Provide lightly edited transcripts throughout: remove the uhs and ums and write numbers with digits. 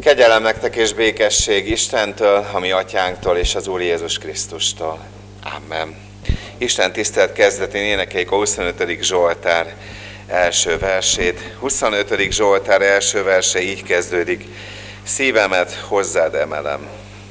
Kegyelem nektek és békesség Istentől, a mi atyánktól és az Úr Jézus Krisztustól. Amen. Isten tisztelt kezdetén énekeljük a 25. Zsoltár első versét. 25. Zsoltár első verse így kezdődik. Szívemet hozzád emelem.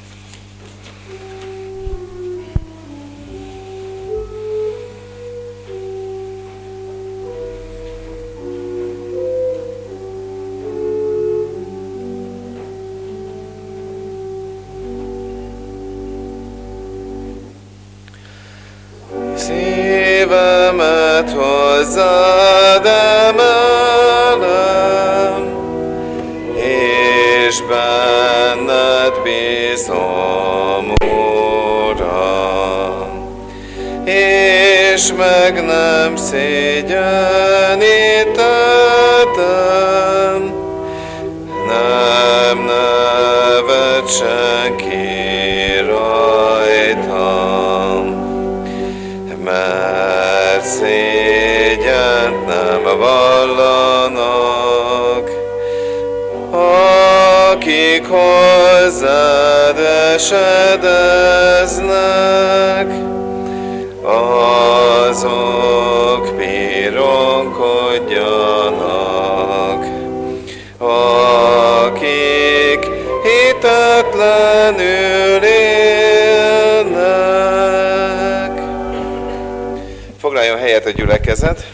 Szívemet hozzád emelem, és benned bízom, Uram, és meg nem szégyenítettem, nem nevet senki rajtam, mert szégyent nem vallanak, akik hozzád esedeznek, azok pironkodjanak, akik hitetlenül élnek. Foglaljon helyet a gyülekezet.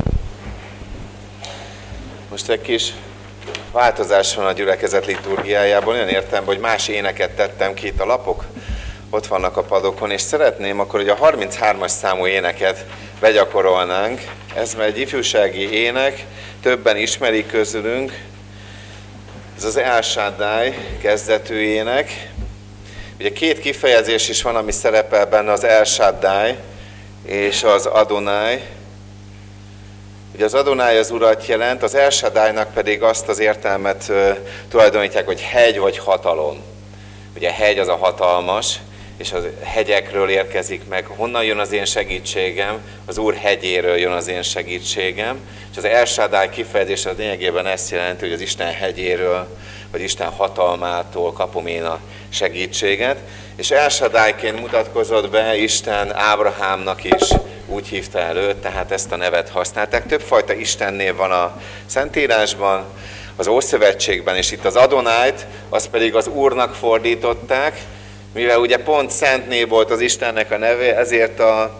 Most egy kis változás van a gyülekezet liturgiájában. Olyan értelemben, hogy más éneket tettem ki itt a lapok. Ott vannak a padokon, és szeretném akkor, hogy a 33-as számú éneket begyakorolnánk. Ez egy ifjúsági ének, többen ismerik közülünk. Ez az El Shaddai kezdetű ének. Ugye két kifejezés is van, ami szerepel benne, az El Shaddai és az Adonai. Ugye az Adonai az Urat jelent, az El Shaddainak pedig azt az értelmet tulajdonítják, hogy hegy vagy hatalom. Ugye hegy az a hatalmas, és a hegyekről érkezik meg. Honnan jön az én segítségem? Az Úr hegyéről jön az én segítségem. És az El Shaddai kifejezés az lényegében ezt jelenti, hogy az Isten hegyéről, vagy Isten hatalmától kapom én a segítséget. És El Shaddaiként mutatkozott be Isten Ábrahámnak is, úgy hívta elő, tehát ezt a nevet használták. Többfajta istennév van a Szentírásban, az Ószövetségben, és itt az Adonájt, azt pedig az Úrnak fordították, mivel ugye pont szent név volt az Istennek a neve, ezért a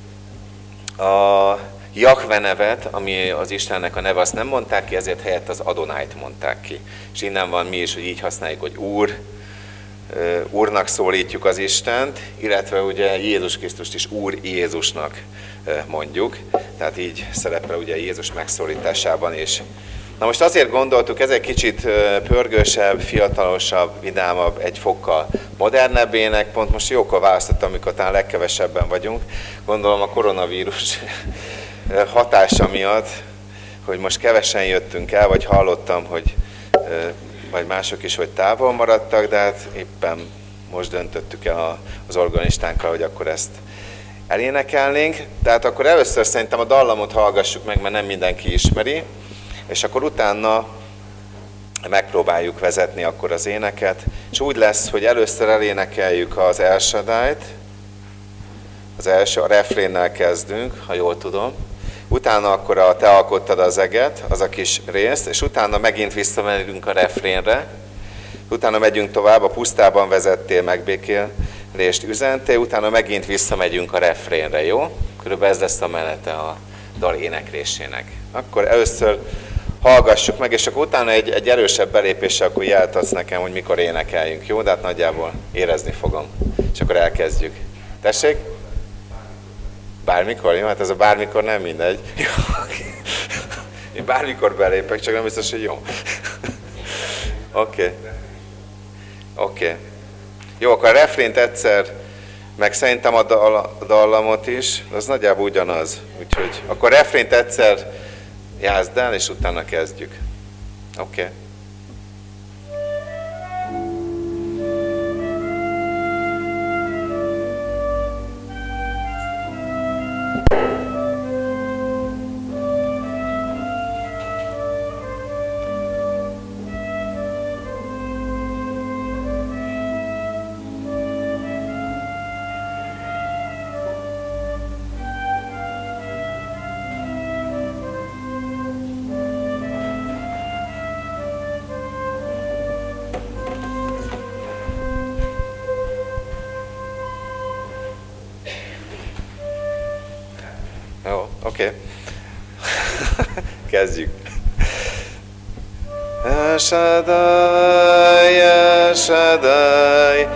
Jahve nevet, ami az Istennek a neve, azt nem mondták ki, ezért helyett az Adonájt mondták ki. És innen van mi is, hogy így használjuk, hogy Úr, Úrnak szólítjuk az Istent, illetve ugye Jézus Krisztust is Úr Jézusnak mondjuk. Tehát így szerepel ugye Jézus megszólításában is. Na most azért gondoltuk, ez egy kicsit pörgősebb, fiatalosabb, vidámabb, egy fokkal modernebb ének, pont most jókor választottam, amikor talán legkevesebben vagyunk. Gondolom a koronavírus hatása miatt, hogy most kevesen jöttünk el, vagy hallottam, hogy vagy mások is, hogy távol maradtak, de hát éppen most döntöttük el az organistánkkal, hogy akkor ezt elénekelnénk. Tehát akkor először szerintem a dallamot hallgassuk meg, mert nem mindenki ismeri, és akkor utána megpróbáljuk vezetni akkor az éneket, és úgy lesz, hogy először elénekeljük az El Shaddait, az első, a refrénnel kezdünk, ha jól tudom, utána akkor a Te alkottad az eget, az a kis részt, és utána megint visszamegyünk a refrénre, utána megyünk tovább, a pusztában vezettél, megbékélést üzentél, utána megint visszamegyünk a refrénre, jó? Körülbelül ez lesz a menete a dal éneklésének. Akkor először hallgassuk meg, és akkor utána egy erősebb belépéssel akkor jelt adsz nekem, hogy mikor énekeljünk, jó? De hát nagyjából érezni fogom. És akkor elkezdjük. Tessék? Bármikor? Jó, hát ez a bármikor nem mindegy. Én bármikor belépek, csak nem biztos, hogy jó. Oké. Jó, akkor a refrént egyszer, meg szerintem a dallamot is, az nagyjából ugyanaz. Úgyhogy akkor a refrént egyszer játszd el, és utána kezdjük. Oké. Jó, oké. Kezdjük. El Shaddai, El Shaddai,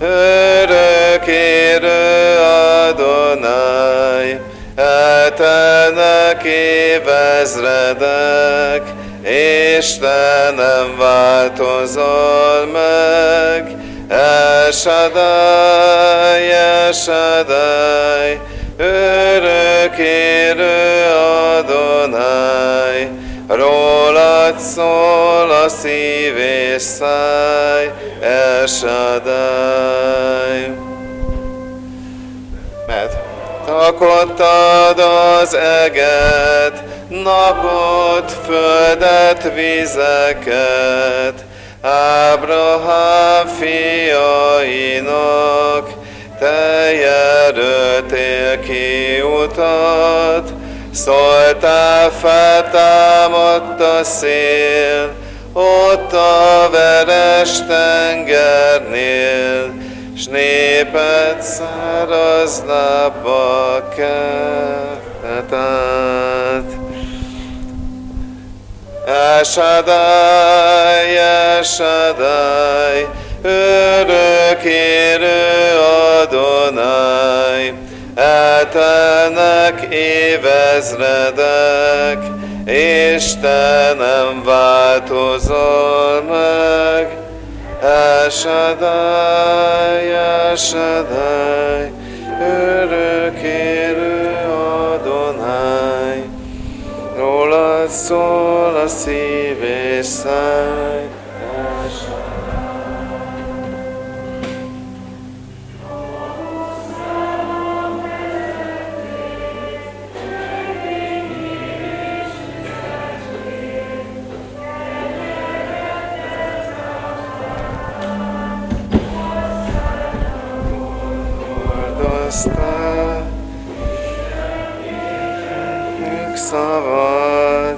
örökérő Adonai, eltelnek évezredek, és te nem változol meg. El Shaddai, El Shaddai, örökérő Adonai, rólad szól a szív és száj, El Shaddai. Mert alkottad az eget, napot, földet, vizeket, Ábrahám fiainak, te jelöltél ki utat, szóltál, feltámadt a szél, ott a veres tengernél, s néped száraz lábba kelt át. El Shaddai, El Shaddai, örökérő Adonai, eltelnek évezredek, és te nem változol meg. El Shaddai, El Shaddai, örökérő Adonai, rólad szól a szív és száj. El hordoztál szavad,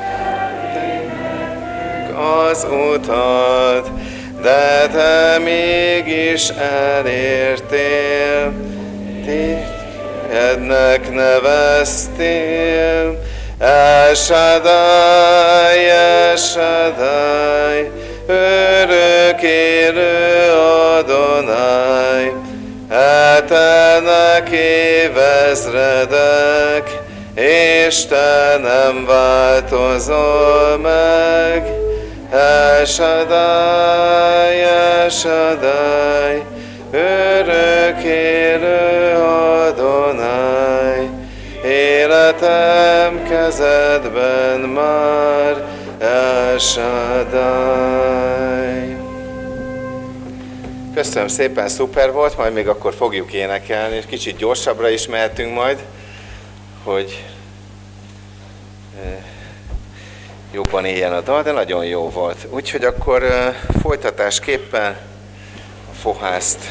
az utat, de te mégis elértél, tiédnek neveztél. El Shaddai, El Shaddai, örökérő Adonai, eltelnek évezredek, és te nem változol meg. El Shaddai, El Shaddai, örökérő Adonai, életem kezedben már, El Shaddai. Köszönöm szépen, szuper volt, majd még akkor fogjuk énekelni, és kicsit gyorsabbra is mehetünk majd, hogy jobban éljen a dal, de nagyon jó volt. Úgyhogy akkor folytatásképpen a fohászt.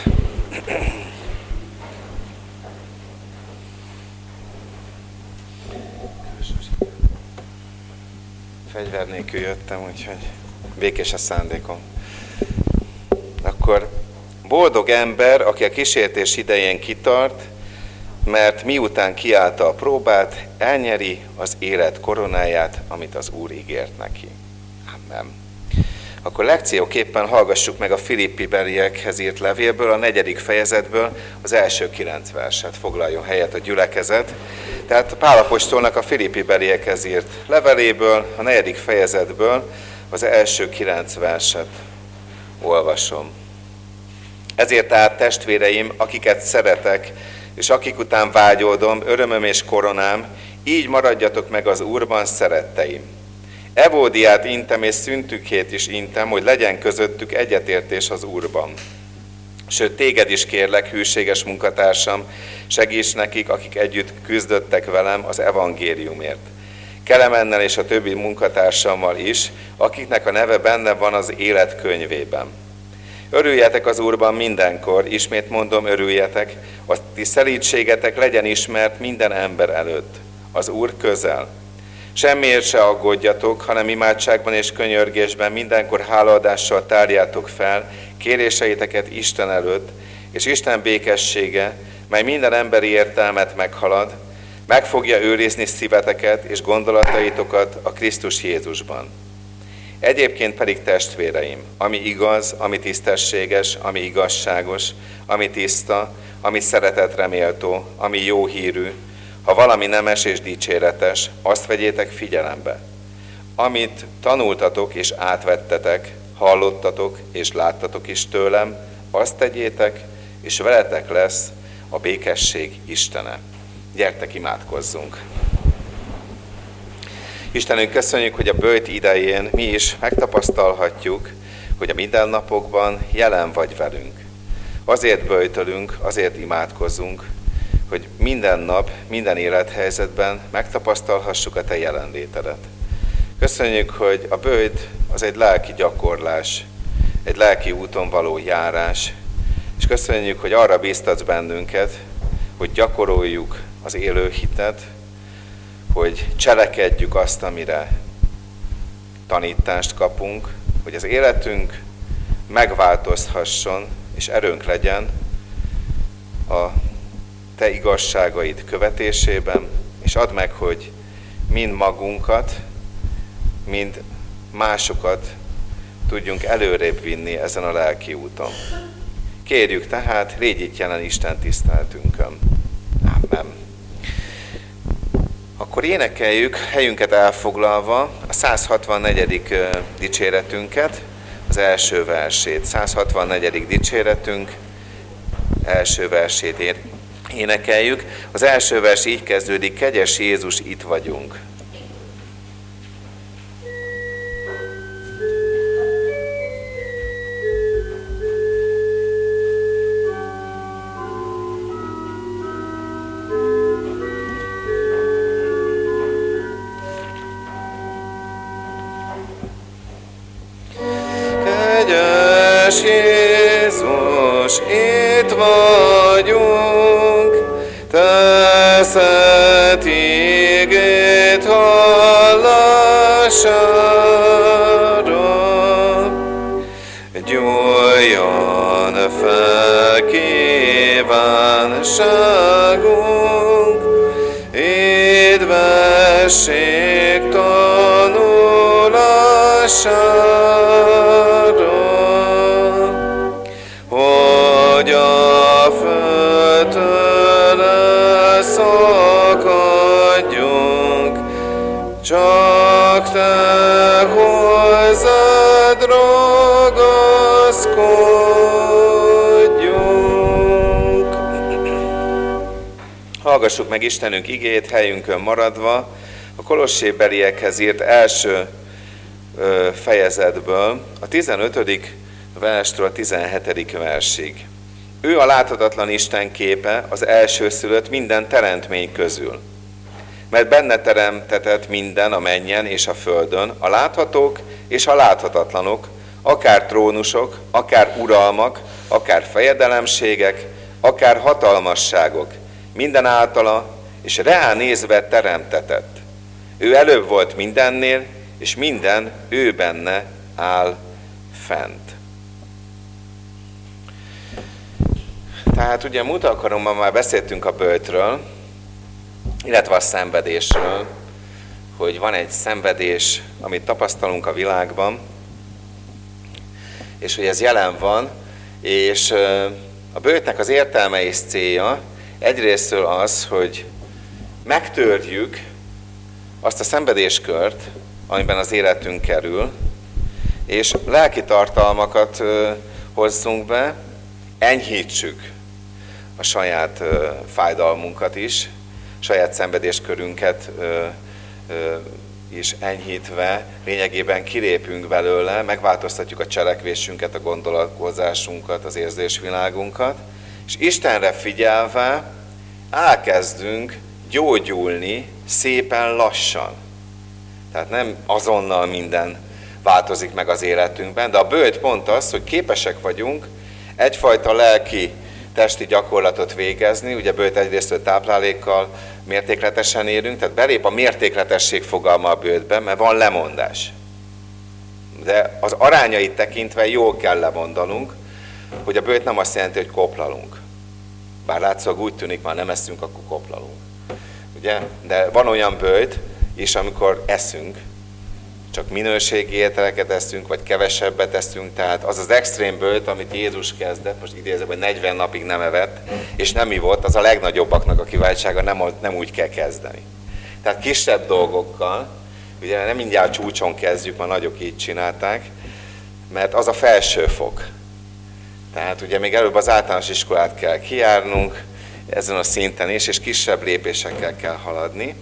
Fegyver nélkül jöttem, úgyhogy békés a szándékom. Akkor boldog ember, aki a kísértés idején kitart, mert miután kiállta a próbát, elnyeri az élet koronáját, amit az Úr ígért neki. Amen. Akkor lekcióképpen hallgassuk meg a Filippibeliekhez írt levélből, a 4. fejezetből az első 9 verset. Foglaljon helyet a gyülekezet. Tehát Pál apostolnak a Filippibeliekhez írt leveléből, a 4. fejezetből az első 9 verset olvasom. Ezért tehát, testvéreim, akiket szeretek, és akik után vágyódom, örömöm és koronám, így maradjatok meg az Úrban, szeretteim. Evódiát intem és Szüntükhét is intem, hogy legyen közöttük egyetértés az Úrban. Sőt, téged is kérlek, hűséges munkatársam, segíts nekik, akik együtt küzdöttek velem az evangéliumért. Kelemennel és a többi munkatársammal is, akiknek a neve benne van az élet könyvében. Örüljetek az Úrban mindenkor, ismét mondom, örüljetek, a ti szelídségetek legyen ismert minden ember előtt. Az Úr közel. Semmiért se aggódjatok, hanem imádságban és könyörgésben mindenkor hálaadással tárjátok fel kéréseiteket Isten előtt, és Isten békessége, mely minden emberi értelmet meghalad, Meg fogja őrizni szíveteket és gondolataitokat a Krisztus Jézusban. Egyébként pedig testvéreim, ami igaz, ami tisztességes, ami igazságos, ami tiszta, ami szeretetre méltó, ami jó hírű, ha valami nemes és dicséretes, azt vegyétek figyelembe. Amit tanultatok és átvettetek, hallottatok és láttatok is tőlem, azt tegyétek, és veletek lesz a békesség Istene. Gyertek, imádkozzunk! Istenünk, köszönjük, hogy a böjt idején mi is megtapasztalhatjuk, hogy a mindennapokban jelen vagy velünk. Azért böjtölünk, azért imádkozzunk, hogy minden nap, minden élethelyzetben megtapasztalhassuk a Te jelenlétedet. Köszönjük, hogy a böjt az egy lelki gyakorlás, egy lelki úton való járás, és köszönjük, hogy arra bíztatsz bennünket, hogy gyakoroljuk az élő hitet, hogy cselekedjük azt, amire tanítást kapunk, hogy az életünk megváltozhasson, és erőnk legyen a Te igazságaid követésében, és add meg, hogy mind magunkat, mind másokat tudjunk előrébb vinni ezen a lelki úton. Kérjük tehát, légy itt jelen Isten tiszteletünkön. Amen. Akkor énekeljük helyünket elfoglalva a 164. dicséretünket, az első versét. 164. dicséretünk első versét énekeljük. Az első vers így kezdődik: kegyes Jézus, itt vagyunk. Jézus, itt vagyunk, Te szent igéd hallasára. Gyújjon fel kívánságunk, édvesség tanulására. Hogy a földtől elszakadjunk, csak Te hozzád ragaszkodjunk. Hallgassuk meg Istenünk igét helyünkön maradva, a Kolossébeliekhez írt első fejezetből, a 15. verstől a 17. versig. Ő a láthatatlan Isten képe, az elsőszülött minden teremtmény közül. Mert benne teremtetett minden a mennyen és a földön, a láthatók és a láthatatlanok, akár trónusok, akár uralmak, akár fejedelemségek, akár hatalmasságok, minden általa és reá nézve teremtetett. Ő előbb volt mindennél, és minden ő benne áll fent. Tehát ugye múlt alkalommal már beszéltünk a böjtről, illetve a szenvedésről, hogy van egy szenvedés, amit tapasztalunk a világban, és hogy ez jelen van, és a böjtnek az értelme és célja egyrésztől az, hogy megtörjük azt a szenvedéskört, amiben az életünk kerül, és lelki tartalmakat hozzunk be, enyhítsük a saját fájdalmunkat is, saját szenvedéskörünket is enyhítve, lényegében kilépünk belőle, megváltoztatjuk a cselekvésünket, a gondolkozásunkat, az érzésvilágunkat, és Istenre figyelve elkezdünk gyógyulni szépen lassan. Tehát nem azonnal minden változik meg az életünkben, de a böjt pont az, hogy képesek vagyunk egyfajta lelki, testi gyakorlatot végezni, ugye böjt egyrészt táplálékkal mértékletesen élünk, tehát belép a mértékletesség fogalma a böjtben, mert van lemondás. De az arányait tekintve jól kell lemondanunk, hogy a böjt nem azt jelenti, hogy koplalunk. Bár látszólag úgy tűnik, már nem eszünk, akkor koplalunk. ugye? De van olyan böjt is, amikor eszünk, csak minőségi ételeket eszünk, vagy kevesebbet eszünk, tehát az az extrém böjt, amit Jézus kezdett, most idézem, hogy 40 napig nem evett, és nem ivott, az a legnagyobbaknak a kiváltsága, nem úgy kell kezdeni. Tehát kisebb dolgokkal, ugye nem mindjárt csúcson kezdjük, ma nagyok így csinálták, mert az a felső fok. Tehát ugye még előbb az általános iskolát kell kijárnunk, ezen a szinten is, és kisebb lépésekkel kell haladni.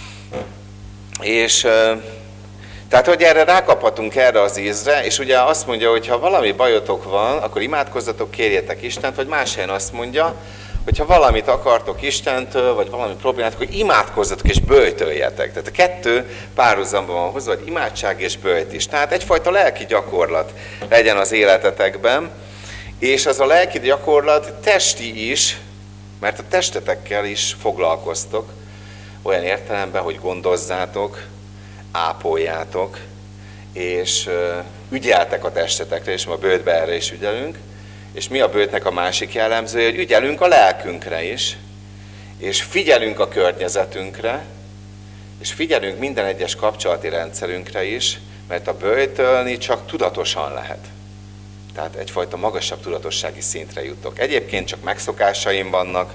És tehát, hogy erre rákaphatunk erre az ízre, és ugye azt mondja, hogy ha valami bajotok van, akkor imádkozzatok, kérjetek Istent, vagy más helyen azt mondja, hogy ha valamit akartok Istentől, vagy valami problémátok, hogy imádkozzatok és böjtöljetek. Tehát a kettő párhuzamban van hozva, hogy imádság és böjt is. Tehát egyfajta lelki gyakorlat legyen az életetekben, és az a lelki gyakorlat testi is, mert a testetekkel is foglalkoztok, olyan értelemben, hogy gondozzátok, ápoljátok, és ügyeltek a testetekre, és a böjtbe erre is ügyelünk. És mi a böjtnek a másik jellemzője, hogy ügyelünk a lelkünkre is, és figyelünk a környezetünkre, és figyelünk minden egyes kapcsolati rendszerünkre is, mert a böjtölni csak tudatosan lehet. Tehát egyfajta magasabb tudatossági szintre jutok. Egyébként csak megszokásaim vannak,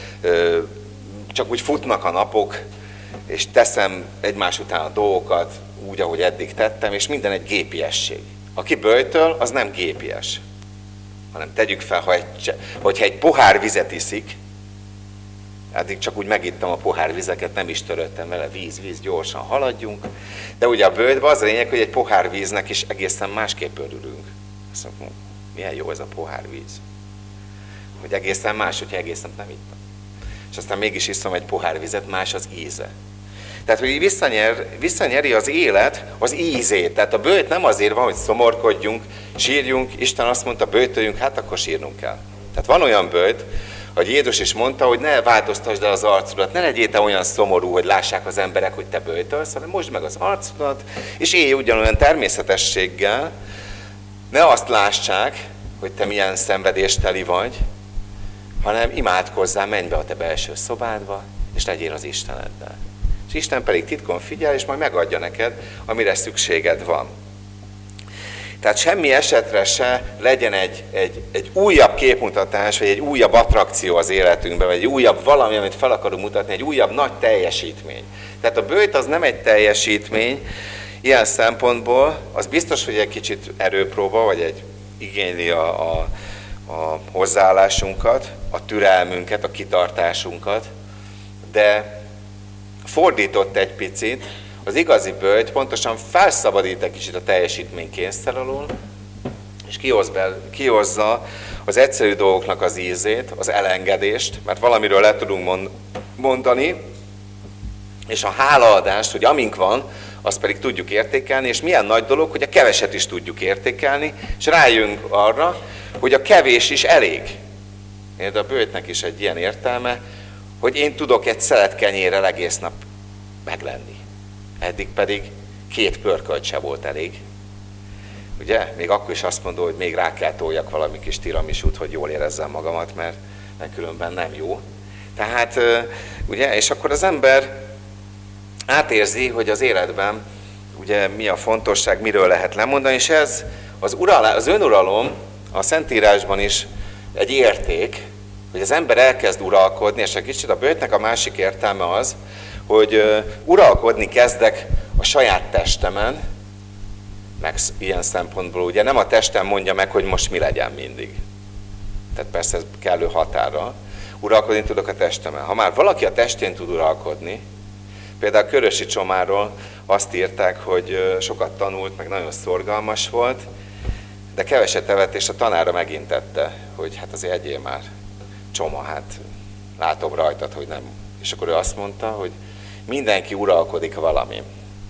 csak úgy futnak a napok, és teszem egymás után a dolgokat úgy, ahogy eddig tettem, és minden egy gépiesség. Aki böjtöl, az nem gépies, hanem tegyük fel, hogyha egy pohár vizet iszik, eddig csak úgy megittem a pohár vizeket, nem is törődtem vele, víz, gyorsan haladjunk, de ugye a böjtben az a lényeg, hogy egy pohár víznek is egészen másképp örülünk. Azt mondom, milyen jó ez a pohár víz. Hogy egészen más, hogyha egészen nem ittam. És aztán mégis iszom egy pohár vizet, más az íze. Tehát, hogy visszanyeri az élet az ízét. Tehát a böjt nem azért van, hogy szomorkodjunk, sírjunk, Isten azt mondta, böjtöljünk, hát akkor sírnunk kell. Tehát van olyan böjt, hogy Jézus is mondta, hogy ne változtasd el az arcodat, ne legyél te olyan szomorú, hogy lássák az emberek, hogy te böjtölsz, hanem mosd meg az arcodat, és élj ugyanolyan természetességgel, ne azt lássák, hogy te milyen szenvedésteli vagy, hanem imádkozzál, menj be a te belső szobádba, és legyél az Isteneddel. És Isten pedig titkon figyel, és majd megadja neked, amire szükséged van. Tehát semmi esetre se legyen egy újabb képmutatás, vagy egy újabb attrakció az életünkben, vagy egy újabb valami, amit fel akarunk mutatni, egy újabb nagy teljesítmény. Tehát a böjt az nem egy teljesítmény, ilyen szempontból az biztos, hogy egy kicsit erőpróba, vagy igényli a hozzáállásunkat, a türelmünket, a kitartásunkat, de fordított egy picit, az igazi böjt pontosan felszabadít egy kicsit a teljesítménykényszer alól, és kihozza az egyszerű dolgoknak az ízét, az elengedést, mert valamiről le tudunk mondani, és a hálaadást, hogy amink van, azt pedig tudjuk értékelni, és milyen nagy dolog, hogy a keveset is tudjuk értékelni, és rájönk arra, hogy a kevés is elég. De a böjtnek is egy ilyen értelme, hogy én tudok egy szelet kenyérrel egész nap meglenni. Eddig pedig 2 pörkölt se volt elég. Ugye? Még akkor is azt mondom, hogy még rá kell toljak valami kis tiramisút, hogy jól érezzem magamat, mert különben nem jó. Tehát, ugye, és akkor az ember átérzi, hogy az életben ugye mi a fontosság, miről lehet lemondani, és ez az önuralom a Szentírásban is egy érték, hogy az ember elkezd uralkodni, és egy kicsit a böjtnek a másik értelme az, hogy uralkodni kezdek a saját testemen, meg ilyen szempontból ugye nem a testem mondja meg, hogy most mi legyen mindig. Tehát persze ez kellő határral. Uralkodni tudok a testemen. Ha már valaki a testén tud uralkodni, például Körösi Csomáról azt írták, hogy sokat tanult, meg nagyon szorgalmas volt, de keveset evett, és a tanára megintette, hogy hát azért egyél már, Csoma, hát látom rajtad, hogy nem. És akkor ő azt mondta, hogy mindenki uralkodik valamin.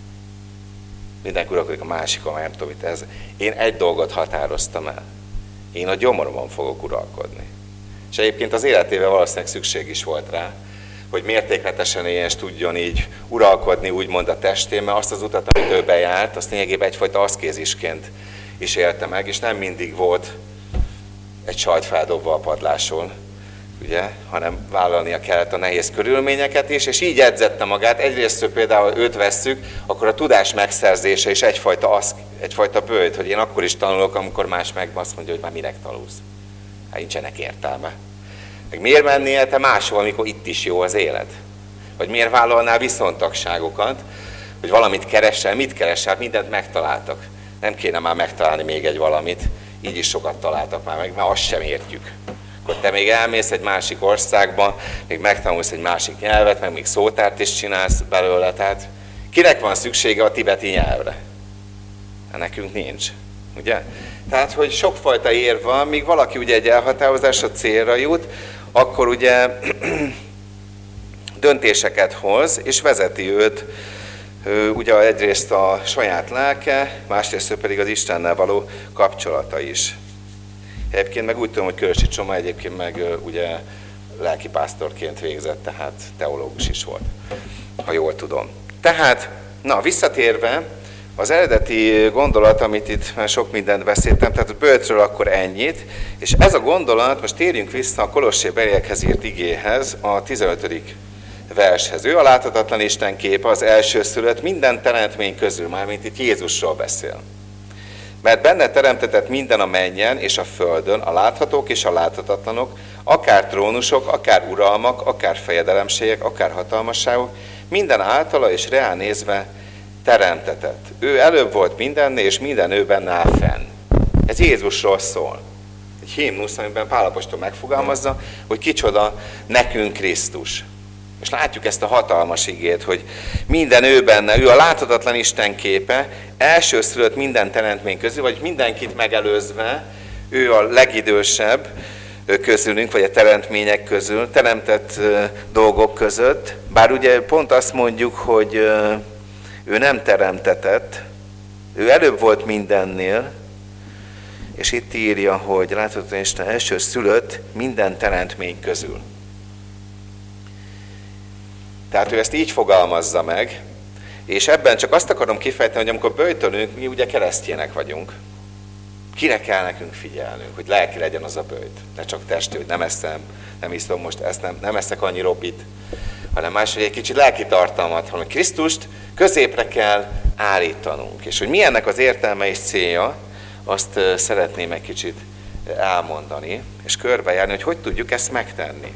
Mindenki uralkodik a másikon, nem tudom, itt ez. Én egy dolgot határoztam el. Én a gyomoromon fogok uralkodni. És egyébként az életében valószínűleg szükség is volt rá, hogy mértékletesen éljen és tudjon így uralkodni, úgymond a testén, mert azt az utat, amit ő bejárt, azt lényegében egyfajta aszkézisként is élte meg, és nem mindig volt egy sajt feldobva a padláson, ugye, hanem vállalnia kellett a nehéz körülményeket is, és így edzette magát. Egyrészt például őt vesszük, akkor a tudás megszerzése is egyfajta bőjt, hogy én akkor is tanulok, amikor más meg azt mondja, hogy már minek tanulsz. Hát nincsenek értelme. Meg miért mennél te máshol, amikor itt is jó az élet? Vagy miért vállalnál viszontagságokat, hogy valamit keresel, mit keresel, mindent megtaláltak. Nem kéne már megtalálni még egy valamit, így is sokat találtak már meg, mert azt sem értjük. Akkor te még elmész egy másik országba, még megtanulsz egy másik nyelvet, meg még szótárt is csinálsz belőle, tehát kinek van szüksége a tibeti nyelvre? Hát nekünk nincs, ugye? Tehát, hogy sokfajta érv van, míg valaki ugye egy elhatározásra célra jut, akkor ugye döntéseket hoz, és vezeti őt ugye egyrészt a saját lelke, másrészt pedig az Istennel való kapcsolata is. Egyébként meg úgy tudom, hogy Körösi Csoma egyébként meg ugye lelkipásztorként végzett, tehát teológus is volt, ha jól tudom. Tehát, na visszatérve, az eredeti gondolat, amit itt már sok mindent beszéltem, tehát a bölcsről akkor ennyit, és ez a gondolat, most térjünk vissza a Kolossébeliekhez írt igéhez, a 15. vershez. Ő a láthatatlan Isten képe, az elsőszülött minden teremtmény közül, mármint itt Jézusról beszél. Mert benne teremtetett minden a mennyen és a földön, a láthatók és a láthatatlanok, akár trónusok, akár uralmak, akár fejedelemségek, akár hatalmasságok, minden általa és reá nézve teremtetett. Ő előbb volt mindennél, és minden ő benne áll fenn. Ez Jézusról szól. Egy himnusz, amiben Pál apostol megfogalmazza, hogy kicsoda nekünk Krisztus. És látjuk ezt a hatalmas igét, hogy minden ő benne, ő a láthatatlan Isten képe, elsőszülött minden teremtmény közül, vagy mindenkit megelőzve, ő a legidősebb közülünk, vagy a teremtmények közül, teremtett dolgok között. Bár ugye pont azt mondjuk, hogy ő nem teremtetett, ő előbb volt mindennél, és itt írja, hogy láthatatlan Isten elsőszülött minden teremtmény közül. Tehát ő ezt így fogalmazza meg, és ebben csak azt akarom kifejteni, hogy amikor böjtölünk, mi ugye keresztjének vagyunk. Kire kell nekünk figyelnünk, hogy lelki legyen az a böjt. Ne csak testi, hogy nem eszem, nem iszom most, ezt nem eszek annyi robit, hanem más, hogy egy kicsit lelki tartalmat, hanem Krisztust középre kell állítanunk. És hogy mi ennek az értelme és célja, azt szeretném egy kicsit elmondani, és körbejárni, hogy tudjuk ezt megtenni.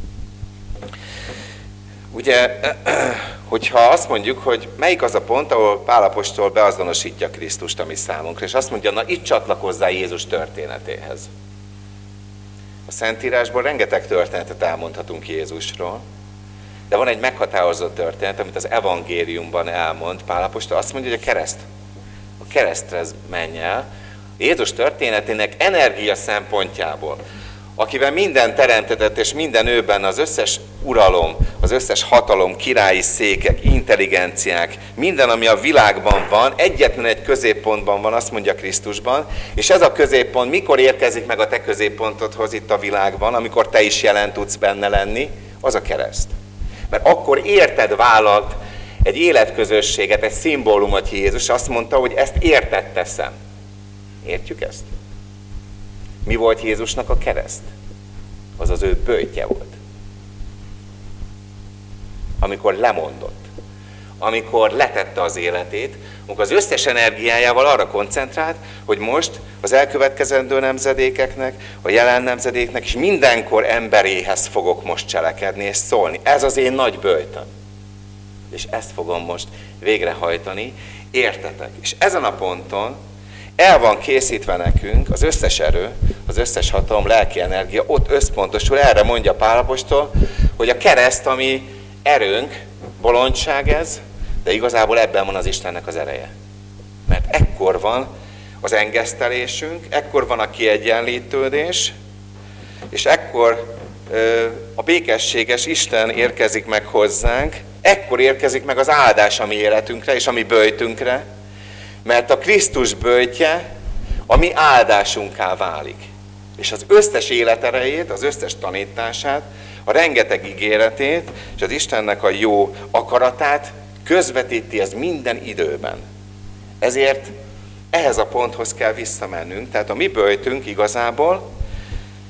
Ugye, hogyha azt mondjuk, hogy melyik az a pont, ahol Pál apostol beazonosítja Krisztust a mi számunkra, és azt mondja, na itt csatlakozzál Jézus történetéhez. A Szentírásból rengeteg történetet elmondhatunk Jézusról, de van egy meghatározott történet, amit az evangéliumban elmond Pál apostol, azt mondja, hogy a keresztre menj el. Jézus történetének energia szempontjából, akivel minden teremtetett és minden őben az összes uralom, az összes hatalom, királyi székek, intelligenciák, minden, ami a világban van, egyetlen egy középpontban van, azt mondja Krisztusban, és ez a középpont mikor érkezik meg a te középpontodhoz itt a világban, amikor te is jelen tudsz benne lenni, az a kereszt. Mert akkor érted, vállalt egy életközösséget, egy szimbólumot Jézus, azt mondta, hogy ezt érted teszem. Értjük ezt? Mi volt Jézusnak a kereszt? Az az ő böjtje volt. Amikor lemondott, amikor letette az életét, amikor az összes energiájával arra koncentrált, hogy most az elkövetkezendő nemzedékeknek, a jelen nemzedéknek és mindenkor emberéhez fogok most cselekedni és szólni. Ez az én nagy böjtöm. És ezt fogom most végrehajtani, értetek. És ezen a ponton el van készítve nekünk az összes erő, az összes hatalom, lelki energia, ott összpontosul, erre mondja Pál apostol, hogy a kereszt, ami erőnk, bolondság ez, de igazából ebben van az Istennek az ereje. Mert ekkor van az engesztelésünk, ekkor van a kiegyenlítődés, és ekkor a békességes Isten érkezik meg hozzánk, ekkor érkezik meg az áldás a mi életünkre és a mi böjtünkre, mert a Krisztus böjtje a mi áldásunká válik. És az összes életerejét, az összes tanítását, a rengeteg ígéretét, és az Istennek a jó akaratát közvetíti ez minden időben. Ezért ehhez a ponthoz kell visszamennünk. Tehát a mi böjtünk igazából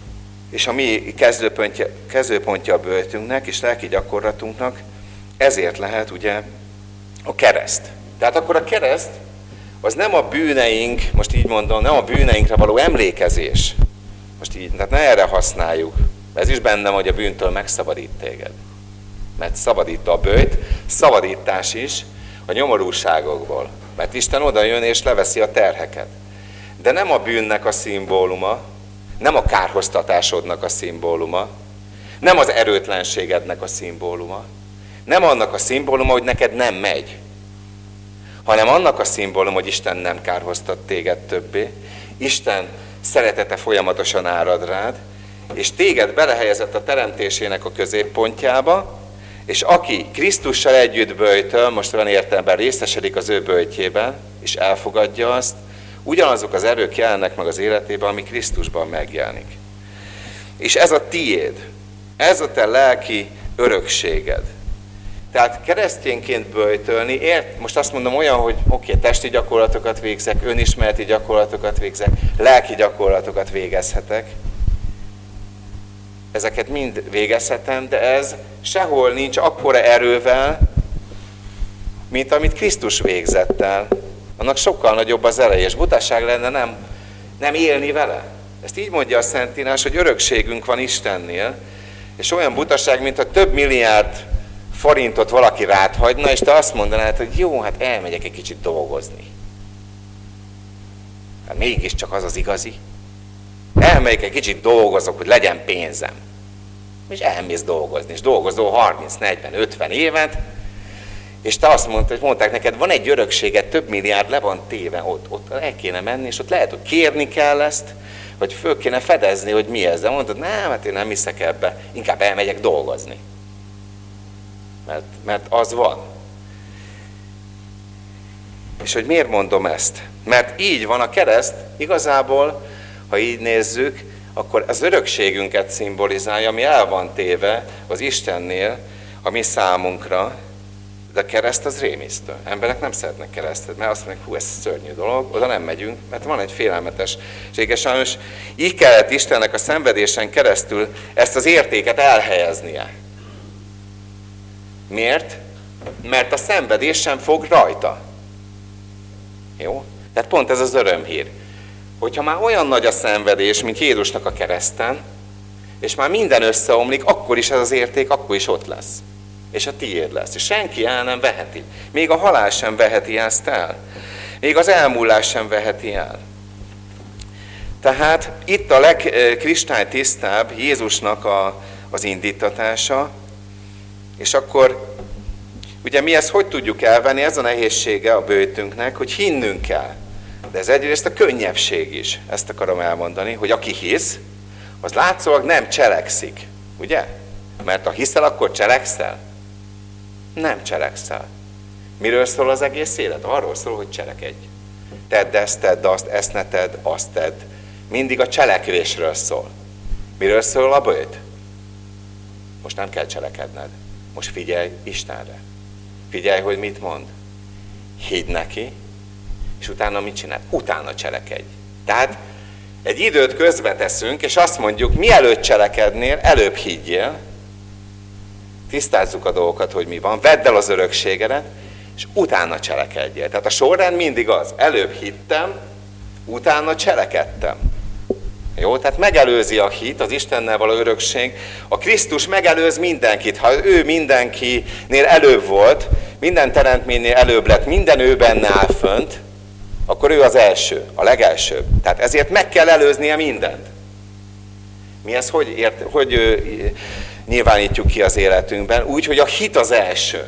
és a mi kezdőpontja a böjtünknek és lelki gyakorlatunknak ezért lehet ugye a kereszt. Tehát akkor a kereszt az nem a bűneink, most így mondom, nem a bűneinkre való emlékezés. Most így, tehát ne erre használjuk. Ez is bennem, hogy a bűntől megszabadít téged. Mert szabadít a böjt, szabadítás is a nyomorúságokból. Mert Isten oda jön és leveszi a terheket. De nem a bűnnek a szimbóluma, nem a kárhoztatásodnak a szimbóluma, nem az erőtlenségednek a szimbóluma, nem annak a szimbóluma, hogy neked nem megy, hanem annak a szimbóluma, hogy Isten nem kárhoztat téged többé, Isten szeretete folyamatosan árad rád, és téged belehelyezett a teremtésének a középpontjába, és aki Krisztussal együtt böjtöl, most olyan értelemben részesedik az ő böjtjében, és elfogadja azt, ugyanazok az erők jelennek meg az életében, ami Krisztusban megjelenik. És ez a tiéd, ez a te lelki örökséged. Tehát keresztényként böjtölni, most azt mondom olyan, hogy oké, testi gyakorlatokat végzek, önismereti gyakorlatokat végzek, lelki gyakorlatokat végezhetek. Ezeket mind végezhetem, de ez sehol nincs akkora erővel, mint amit Krisztus végzett el. Annak sokkal nagyobb az ereje, és butaság lenne nem élni vele. Ezt így mondja a Szentírás, hogy örökségünk van Istennél, és olyan butaság, mintha több milliárd forintot valaki rád hagyna, és te azt mondanád, hogy jó, hát elmegyek egy kicsit dolgozni. Hát mégiscsak az az igazi. Elmegyek egy kicsit dolgozok, hogy legyen pénzem. És elmész dolgozni, és dolgozol 30, 40, 50 évet, és te azt mondták neked, van egy örökséged, több milliárd le van téve, ott el kéne menni, és ott lehet, hogy kérni kell ezt, vagy föl kéne fedezni, hogy mi ez. De mondod, nem, hát én nem hiszek ebbe, inkább elmegyek dolgozni. Mert az van. És hogy miért mondom ezt? Mert így van a kereszt, igazából, ha így nézzük, akkor az örökségünket szimbolizálja, ami el van téve az Istennél, a mi számunkra, de a kereszt az rémisztő. Emberek nem szeretnek keresztet, mert azt mondják, hú, ez szörnyű dolog, oda nem megyünk, mert van egy félelmetesség. És sajnos így kellett Istennek a szenvedésen keresztül ezt az értéket elhelyeznie. Miért? Mert a szenvedés sem fog rajta. Jó? Tehát pont ez az örömhír. Hogyha már olyan nagy a szenvedés, mint Jézusnak a kereszten, és már minden összeomlik, akkor is ez az érték, akkor is ott lesz. És a tiéd lesz. És senki el nem veheti. Még a halál sem veheti ezt el. Még az elmúlás sem veheti el. Tehát itt a legkristálytisztább Jézusnak az indítatása, és akkor ugye mi ezt hogy tudjuk elvenni? Ez a nehézsége a böjtünknek, hogy hinnünk kell. De ez egyrészt a könnyebbség is. Ezt akarom elmondani, hogy aki hisz, az látszólag nem cselekszik. Ugye? Mert ha hiszel, akkor cselekszel? Nem cselekszel. Miről szól az egész élet? Arról szól, hogy cselekedj. Tedd azt, ezt ne tedd, azt tedd. Mindig a cselekvésről szól. Miről szól a böjt? Most nem kell cselekedned. Most figyelj Istenre. Figyelj, hogy mit mond. Hidd neki, és utána mit csinál? Utána cselekedj. Tehát egy időt közbeteszünk, és azt mondjuk, mielőtt cselekednél, előbb higgyél, tisztázzuk a dolgokat, hogy mi van, vedd el az örökségedet, és utána cselekedjél. Tehát a sorrend mindig az, előbb hittem, utána cselekedtem. Jó? Tehát megelőzi a hit, az Istennel való örökség. A Krisztus megelőz mindenkit. Ha ő mindenkinél előbb volt, minden teremtménynél előbb lett, minden ő benne áll fönt, akkor ő az első, a legelsőbb. Tehát ezért meg kell előznie mindent. Mi ezt hogy nyilvánítjuk ki az életünkben? Úgy, hogy a hit az első.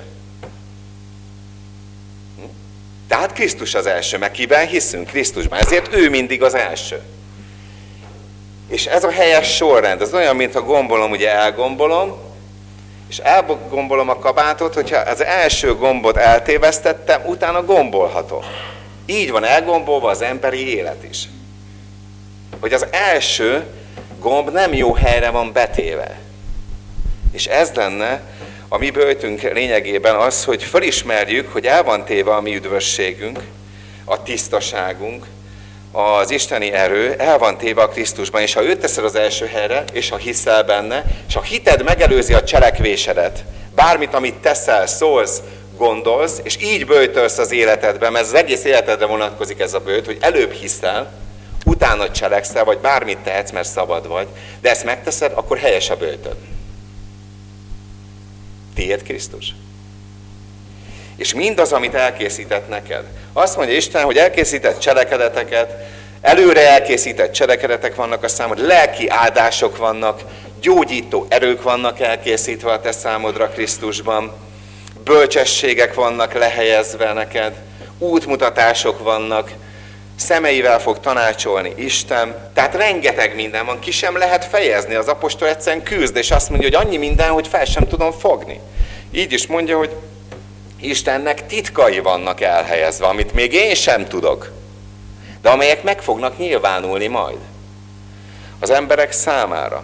Tehát Krisztus az első, meg kiben hiszünk? Krisztusban. Ezért ő mindig az első. És ez a helyes sorrend, az olyan, mintha gombolom, ugye elgombolom, és elgombolom a kabátot, hogyha az első gombot eltévesztettem, utána gombolhatom. Így van elgombolva az emberi élet is. Hogy az első gomb nem jó helyre van betéve. És ez lenne a mi böjtünk lényegében az, hogy felismerjük, hogy el van téve a mi üdvösségünk, a tisztaságunk, az isteni erő el van téve a Krisztusban, és ha őt teszed az első helyre, és ha hiszel benne, és ha hited megelőzi a cselekvésedet, bármit, amit teszel, szólsz, gondolsz, és így böjtölsz az életedben, mert az egész életedre vonatkozik ez a böjt, hogy előbb hiszel, utána cselekszel, vagy bármit tehetsz, mert szabad vagy, de ezt megteszed, akkor helyes a böjtöd. Tiéd Krisztus. És mindaz, amit elkészített neked. Azt mondja Isten, hogy elkészített cselekedeteket, előre elkészített cselekedetek vannak a számod, lelki áldások vannak, gyógyító erők vannak elkészítve a te számodra Krisztusban, bölcsességek vannak lehelyezve neked, útmutatások vannak, szemeivel fog tanácsolni Isten, tehát rengeteg minden van, ki sem lehet fejezni, az apostol egyszerűen küzd, és azt mondja, hogy annyi minden, hogy fel sem tudom fogni. Így is mondja, hogy Istennek titkai vannak elhelyezve, amit még én sem tudok, de amelyek meg fognak nyilvánulni majd az emberek számára.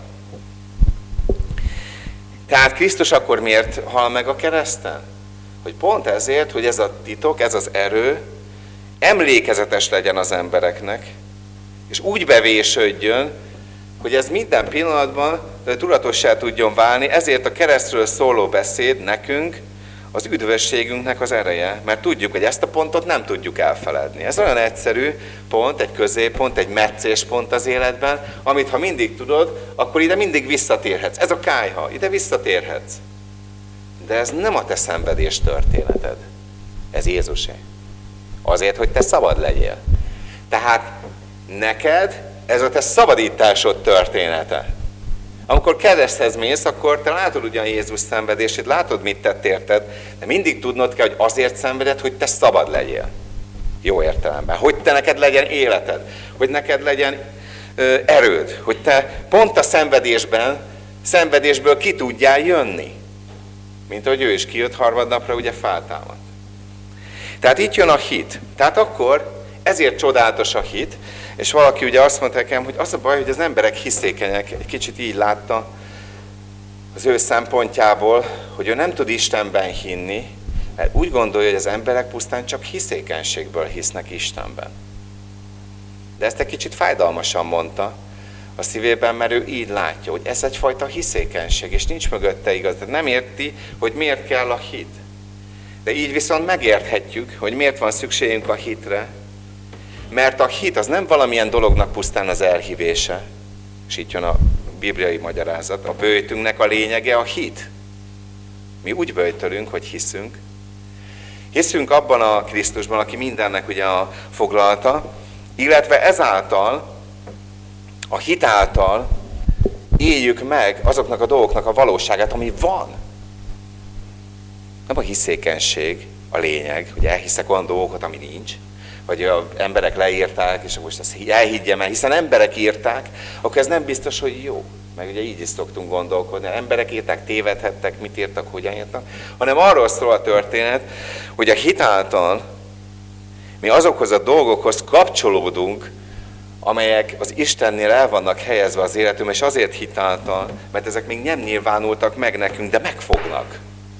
Tehát Krisztus akkor miért hal meg a kereszten? Hogy pont ezért, hogy ez a titok, ez az erő emlékezetes legyen az embereknek, és úgy bevésődjön, hogy ez minden pillanatban tudatossá tudjon válni, ezért a keresztről szóló beszéd nekünk az üdvösségünknek az ereje, mert tudjuk, hogy ezt a pontot nem tudjuk elfeledni. Ez olyan egyszerű pont, egy középpont, egy meccéspont az életben, amit ha mindig tudod, akkor ide mindig visszatérhetsz. Ez a kályha, ide visszatérhetsz. De ez nem a te szenvedés történeted. Ez Jézusé. Azért, hogy te szabad legyél. Tehát neked ez a te szabadításod története. Amikor kereszthez mész, akkor te látod ugyan Jézus szenvedését, látod, mit tett érted, de mindig tudnod kell, hogy azért szenveded, hogy te szabad legyél. Jó értelemben. Hogy te neked legyen életed, hogy neked legyen erőd, hogy te pont a szenvedésből ki tudjál jönni. Mint ahogy ő is kijött harmadnapra, ugye feltámadt. Tehát itt jön a hit. Tehát akkor ezért csodálatos a hit, és valaki ugye azt mondta nekem, hogy az a baj, hogy az emberek hiszékenyek, egy kicsit így látta az ő szempontjából, hogy ő nem tud Istenben hinni, mert úgy gondolja, hogy az emberek pusztán csak hiszékenységből hisznek Istenben. De ezt egy kicsit fájdalmasan mondta a szívében, mert ő így látja, hogy ez egyfajta hiszékenység, és nincs mögötte igaz. Nem érti, hogy miért kell a hit. De így viszont megérthetjük, hogy miért van szükségünk a hitre, mert a hit az nem valamilyen dolognak pusztán az elhívése, és itt jön a bibliai magyarázat, a böjtünknek a lényege a hit. Mi úgy böjtölünk, hogy hiszünk. Hiszünk abban a Krisztusban, aki mindennek ugye a foglalta, illetve ezáltal, a hit által éljük meg azoknak a dolgoknak a valóságát, ami van. Nem a hiszékenység a lényeg, hogy elhiszek olyan dolgokat, ami nincs, vagy az emberek leírták, és most ezt elhiggyem el, hiszen emberek írták, akkor ez nem biztos, hogy jó. Meg ugye így is szoktunk gondolkodni, emberek írták, tévedhettek, mit írtak, hogyan írtak, hanem arról szól a történet, hogy a hit által mi azokhoz a dolgokhoz kapcsolódunk, amelyek az Istennél el vannak helyezve az életünkben, és azért hit által, mert ezek még nem nyilvánultak meg nekünk, de megfognak.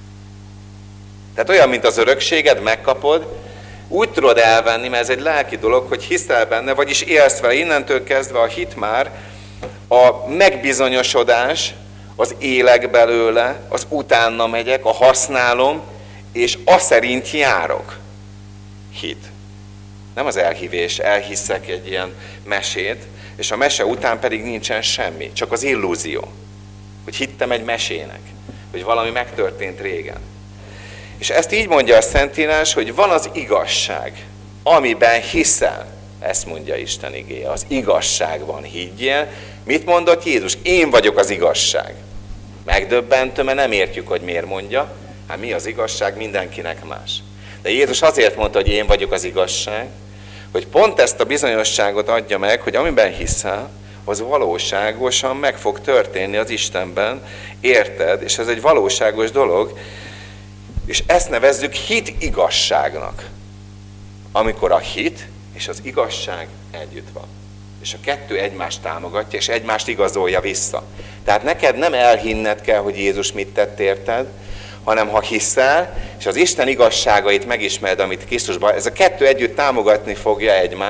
Tehát olyan, mint az örökséged, megkapod, úgy tudod elvenni, mert ez egy lelki dolog, hogy hiszel benne, vagyis élsz vele. Innentől kezdve a hit már a megbizonyosodás, az élek belőle, az utána megyek, a használom, és aszerint járok. Hit. Nem az elhívés, elhiszek egy ilyen mesét, és a mese után pedig nincsen semmi, csak az illúzió. Hogy hittem egy mesének, hogy valami megtörtént régen. És ezt így mondja a Szentírás, hogy van az igazság, amiben hiszel. Ezt mondja Isten igéje, az igazságban higgyél. Mit mondott Jézus? Én vagyok az igazság. Megdöbbentő, mert nem értjük, hogy miért mondja. Hát mi az igazság? Mindenkinek más. De Jézus azért mondta, hogy én vagyok az igazság, hogy pont ezt a bizonyosságot adja meg, hogy amiben hiszel, az valóságosan meg fog történni az Istenben, érted? És ez egy valóságos dolog, és ezt nevezzük hit igazságnak. Amikor a hit és az igazság együtt van. És a kettő egymást támogatja, és egymást igazolja vissza. Tehát neked nem elhinned kell, hogy Jézus mit tett érted, hanem ha hiszel, és az Isten igazságait megismered, amit Krisztusban, ez a kettő együtt támogatni fogja egymást,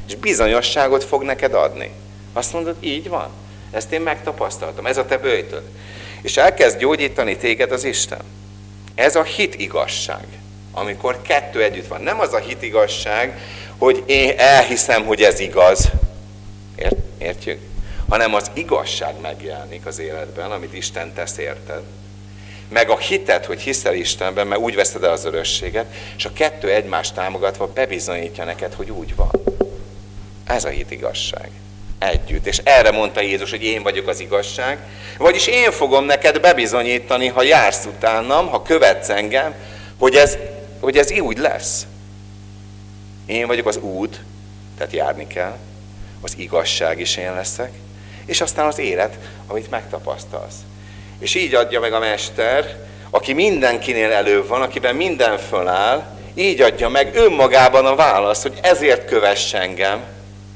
és bizonyosságot fog neked adni. Azt mondod, így van. Ezt én megtapasztaltam, ez a te böjtöd. És elkezd gyógyítani téged az Isten. Ez a hit igazság, amikor kettő együtt van. Nem az a hit igazság, hogy én elhiszem, hogy ez igaz. Értjük? Hanem az igazság megjelenik az életben, amit Isten tesz érted. Meg a hited, hogy hiszel Istenben, mert úgy veszed el az örösséget, és a kettő egymást támogatva bebizonyítja neked, hogy úgy van. Ez a hit igazság. Együtt. És erre mondta Jézus, hogy én vagyok az igazság, vagyis én fogom neked bebizonyítani, ha jársz utánam, ha követsz engem, hogy ez úgy lesz. Én vagyok az út, tehát járni kell, az igazság is én leszek, és aztán az élet, amit megtapasztalsz. És így adja meg a Mester, aki mindenkinél előbb van, akiben minden föláll, így adja meg önmagában a választ, hogy ezért kövess engem,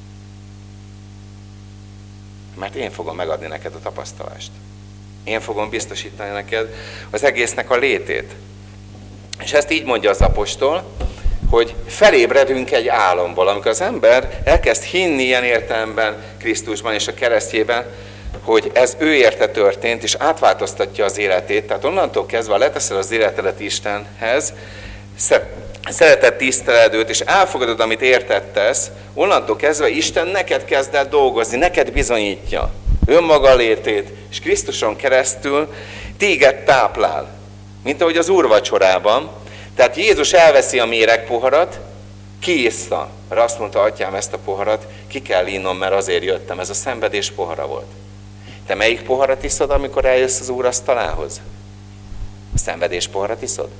mert én fogom megadni neked a tapasztalást. Én fogom biztosítani neked az egésznek a létét. És ezt így mondja az apostol, hogy felébredünk egy álomból, amikor az ember elkezd hinni ilyen értelemben Krisztusban és a keresztjében, hogy ez ő érte történt, és átváltoztatja az életét. Tehát onnantól kezdve, ha leteszel az életedet Istenhez, szeretet tiszteled őt, és elfogadod, amit értettesz, onnantól kezdve Isten neked kezd el dolgozni, neked bizonyítja önmaga létét, és Krisztuson keresztül téged táplál, mint ahogy az úrvacsorában. Tehát Jézus elveszi a méregpoharat, kiissza, mert azt mondta, atyám, ezt a poharat ki kell innom, mert azért jöttem, ez a szenvedés pohara volt. Te melyik poharat iszod, amikor eljössz az Úr asztalához? A szenvedés poharat iszod?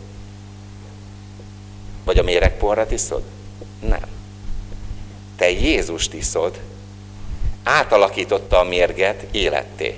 Vagy a méregpoharat iszod? Nem. Te Jézust iszod, átalakította a mérget életté.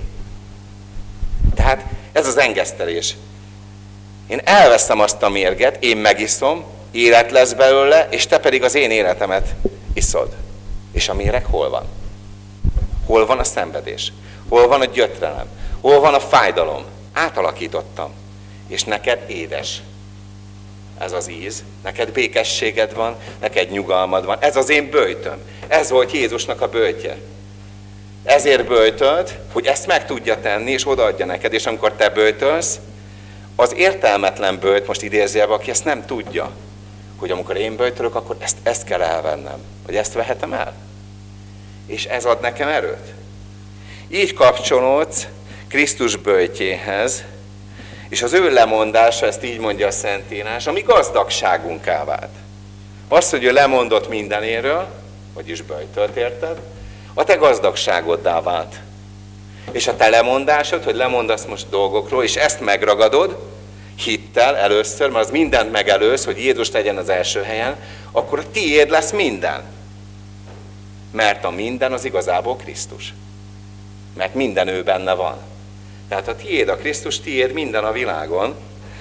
Tehát ez az engesztelés. Én elveszem azt a mérget, én megiszom, élet lesz belőle, és te pedig az én életemet iszod. És a méreg hol van? Hol van a szenvedés? Hol van a gyötrelem? Hol van a fájdalom? Átalakítottam. És neked édes. Ez az íz. Neked békességed van, neked nyugalmad van. Ez az én böjtöm. Ez volt Jézusnak a böjtje. Ezért böjtölt, hogy ezt meg tudja tenni, és odaadja neked. És amikor te böjtölsz, az értelmetlen böjt, most idézőjelben, aki ezt nem tudja, hogy amikor én böjtölök, akkor ezt kell elvennem. Vagy ezt vehetem el. És ez ad nekem erőt. Így kapcsolódsz Krisztus böjtjéhez, és az ő lemondása, ezt így mondja a Szentírás, ami gazdagságunká vált. Az, hogy ő lemondott mindenéről, vagyis böjtölt, érted, a te gazdagságoddá vált. És a te lemondásod, hogy lemondasz most dolgokról, és ezt megragadod, hittel először, mert az mindent megelőz, hogy Jézus legyen az első helyen, akkor a tiéd lesz minden. Mert a minden az igazából Krisztus. Mert minden ő benne van. Tehát a tiéd a Krisztus, tiéd minden a világon,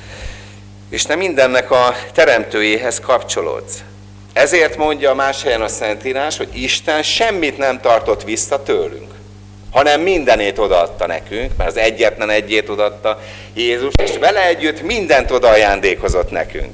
és te mindennek a teremtőjéhez kapcsolódsz. Ezért mondja a más helyen a Szentírás, hogy Isten semmit nem tartott vissza tőlünk, hanem mindenét odaadta nekünk, mert az egyetlen egyét odaadta Jézus, és vele együtt mindent odaajándékozott nekünk.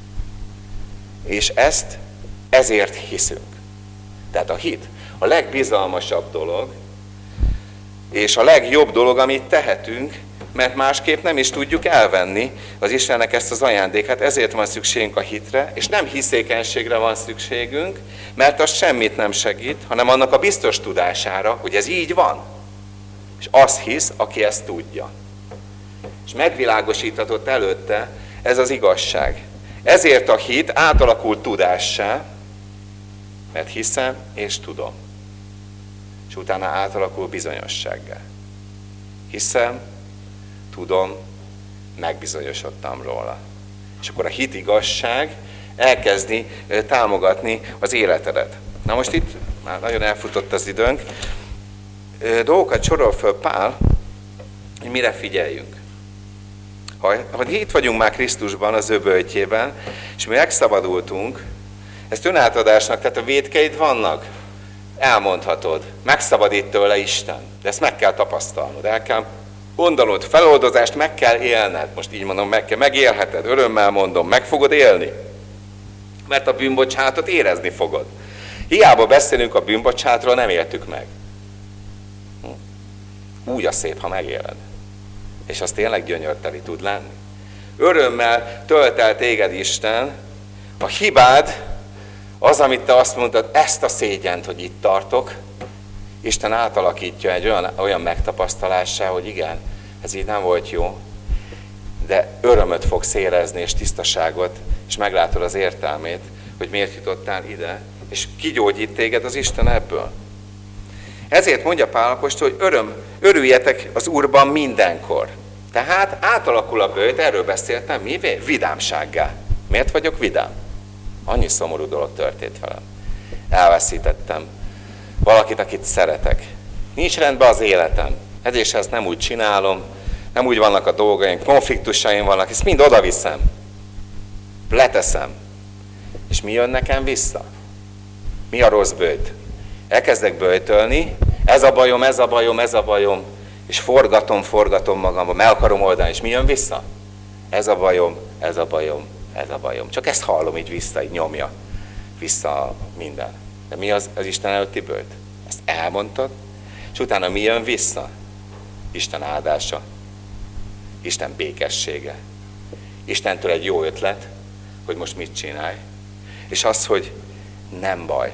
És ezért hiszünk. Tehát a hit a legbizalmasabb dolog, és a legjobb dolog, amit tehetünk, mert másképp nem is tudjuk elvenni az Istennek ezt az ajándékát, ezért van szükségünk a hitre, és nem hiszékenységre van szükségünk, mert az semmit nem segít, hanem annak a biztos tudására, hogy ez így van. És az hisz, aki ezt tudja. És megvilágosítatott előtte ez az igazság. Ezért a hit átalakult tudássá, mert hiszem és tudom. És utána átalakul bizonyossággá. Hiszem, tudom, megbizonyosodtam róla. És akkor a hit igazság elkezdi támogatni az életedet. Na most itt már nagyon elfutott az időnk. Dolgokat sorol föl Pál, hogy mire figyeljünk. Ha itt vagyunk már Krisztusban, az ő böjtjében, és mi megszabadultunk, ezt önátadásnak, tehát a vétkeid vannak, elmondhatod, megszabadít tőle Isten, de ezt meg kell tapasztalnod, el kell gondolod, feloldozást meg kell élned, most így mondom, megélheted, örömmel mondom, meg fogod élni, mert a bűnbocsánatot érezni fogod. Hiába beszélünk a bűnbocsátról, nem éltük meg. Úgy a szép, ha megéled. És az tényleg gyönyörteli tud lenni. Örömmel tölt el téged Isten, a hibád, az, amit te azt mondtad, ezt a szégyent, hogy itt tartok, Isten átalakítja egy olyan megtapasztalássá, hogy igen, ez így nem volt jó, de örömöt fogsz érezni, és tisztaságot, és meglátod az értelmét, hogy miért jutottál ide, és kigyógyít téged az Isten ebből. Ezért mondja Pál apostol, hogy örüljetek az Úrban mindenkor. Tehát átalakul a böjt, erről beszéltem, mivé? Vidámsággá. Miért vagyok vidám? Annyi szomorú dolog történt velem. Elveszítettem valakit, akit szeretek. Nincs rendben az életem. Ezért ezt nem úgy csinálom, nem úgy vannak a dolgaim, konfliktusaim vannak, ezt mind odaviszem. Leteszem. És mi jön nekem vissza? Mi a rossz böjt? Elkezdek böjtölni, ez a bajom, ez a bajom, ez a bajom, és forgatom magamba, meg akarom oldani, és mi jön vissza? Ez a bajom, ez a bajom, ez a bajom. Csak ezt hallom így vissza, így nyomja vissza minden. De mi az Isten előtti böjt? Ezt elmondtad, és utána mi jön vissza? Isten áldása, Isten békessége, Istentől egy jó ötlet, hogy most mit csinálj. És az, hogy nem baj,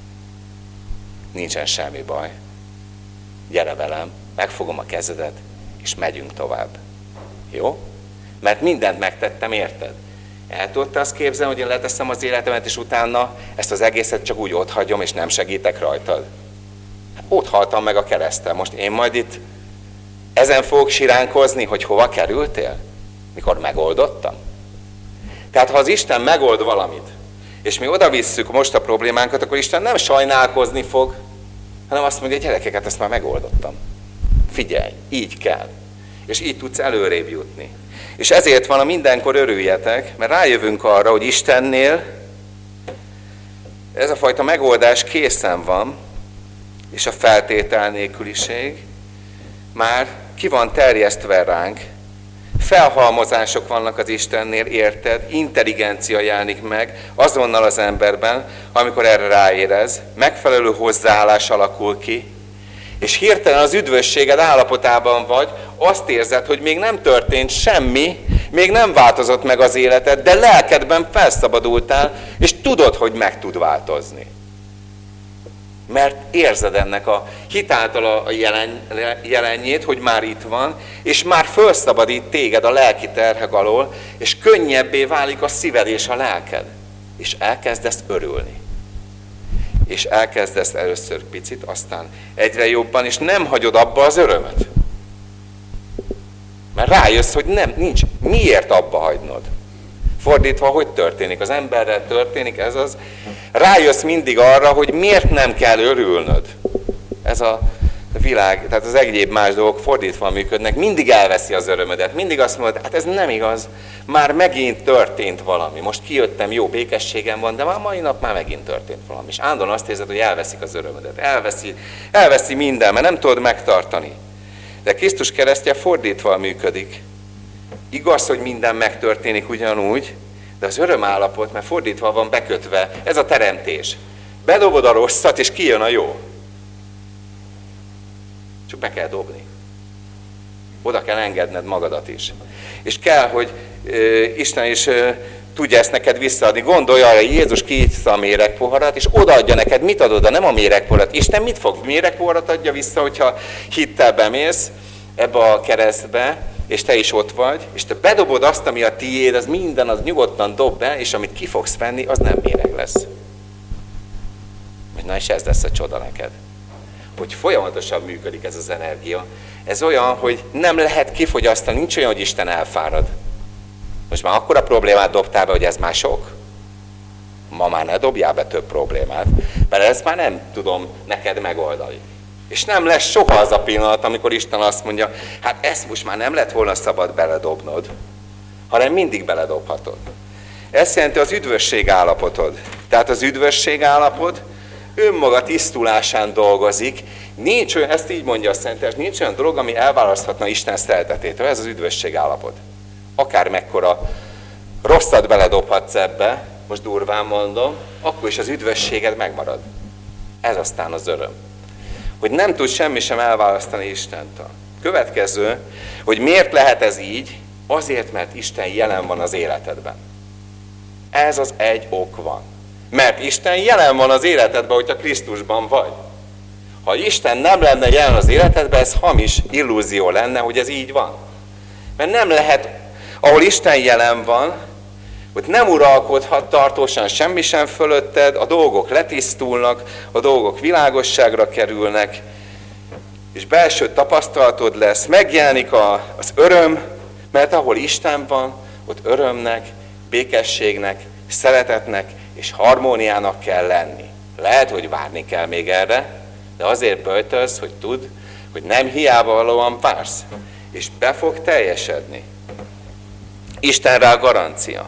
nincsen semmi baj. Gyere velem, megfogom a kezedet, és megyünk tovább. Jó? Mert mindent megtettem, érted? El tudod te azt képzelni, hogy én leteszem az életemet, és utána ezt az egészet csak úgy otthagyom, és nem segítek rajtad? Ott haltam meg a kereszten. Most én majd itt ezen fogok siránkozni, hogy hova kerültél? Mikor megoldottam? Tehát ha az Isten megold valamit, és mi oda visszük most a problémánkat, akkor Isten nem sajnálkozni fog, hanem azt mondja, gyerekeket, ezt már megoldottam. Figyelj, így kell. És így tudsz előrébb jutni. És ezért van a mindenkor örüljetek, mert rájövünk arra, hogy Istennél ez a fajta megoldás készen van, és a feltétel nélküliség már ki van terjesztve ránk. Felhalmozások vannak az Istennél, érted? Intelligencia jelenik meg azonnal az emberben, amikor erre ráérez, megfelelő hozzáállás alakul ki, és hirtelen az üdvösséged állapotában vagy, azt érzed, hogy még nem történt semmi, még nem változott meg az életed, de lelkedben felszabadultál, és tudod, hogy meg tud változni. Mert érzed ennek a hitáltal a jelenjét, hogy már itt van, és már felszabadít téged a lelki terhek alól, és könnyebbé válik a szíved és a lelked. És elkezdesz örülni. És elkezdesz először picit, aztán egyre jobban, és nem hagyod abba az örömöt. Mert rájössz, hogy nincs miért abba hagynod. Fordítva, hogy történik? Az emberrel történik, ez az. Rájössz mindig arra, hogy miért nem kell örülnöd. Ez a világ, tehát az egyéb más dolgok fordítva működnek, mindig elveszi az örömödet, mindig azt mondod, hát ez nem igaz, már megint történt valami. Most kijöttem, jó békességem van, de már mai nap már megint történt valami. És állandóan azt érzed, hogy elveszik az örömödet, elveszi minden, mert nem tudod megtartani. De Krisztus keresztje fordítva működik. Igaz, hogy minden megtörténik ugyanúgy, de az örömállapot, mert fordítva van bekötve, ez a teremtés. Bedobod a rosszat, és kijön a jó. Csak be kell dobni. Oda kell engedned magadat is. És kell, hogy Isten is tudja ezt neked visszaadni. Gondolj arra, hogy Jézus kiitta a méregpoharat, és odaadja neked. Mit ad oda? Nem a méregpoharat. Isten mit fog? Méregpoharat adja vissza, hogyha hittel bemész ebbe a keresztbe, és te is ott vagy, és te bedobod azt, ami a tiéd, az minden, az nyugodtan dob be, és amit ki fogsz venni, az nem méreg lesz. Na és ez lesz a csoda neked. Hogy folyamatosan működik ez az energia. Ez olyan, hogy nem lehet kifogyasztani, nincs olyan, hogy Isten elfárad. Most már akkora problémát dobtál be, hogy ez már sok. Ma már ne dobjál be több problémát, mert ezt már nem tudom neked megoldani. És nem lesz soha az a pillanat, amikor Isten azt mondja, hát ezt most már nem lett volna szabad beledobnod, hanem mindig beledobhatod. Ez jelenti az üdvösség állapotod. Tehát az üdvösség állapot önmaga tisztulásán dolgozik. Nincs olyan, ezt így mondja a Szentírás, nincs olyan dolog, ami elválaszthatna Isten szeretetétől. Ez az üdvösség állapot. Akár mekkora rosszat beledobhatsz ebbe, most durván mondom, akkor is az üdvösséged megmarad. Ez aztán az öröm. Hogy nem tud semmi sem elválasztani Istentől. Következő, hogy miért lehet ez így? Azért, mert Isten jelen van az életedben. Ez az egy ok van. Mert Isten jelen van az életedben, hogyha Krisztusban vagy. Ha Isten nem lenne jelen az életedben, ez hamis illúzió lenne, hogy ez így van. Mert nem lehet, ahol Isten jelen van, hogy nem uralkodhat tartósan semmi sem fölötted, a dolgok letisztulnak, a dolgok világosságra kerülnek, és belső tapasztalatod lesz, megjelenik az öröm, mert ahol Isten van, ott örömnek, békességnek, szeretetnek és harmóniának kell lenni. Lehet, hogy várni kell még erre, de azért böjtölsz, hogy tudd, hogy nem hiába valóan vársz, és be fog teljesedni. Isten rá garancia.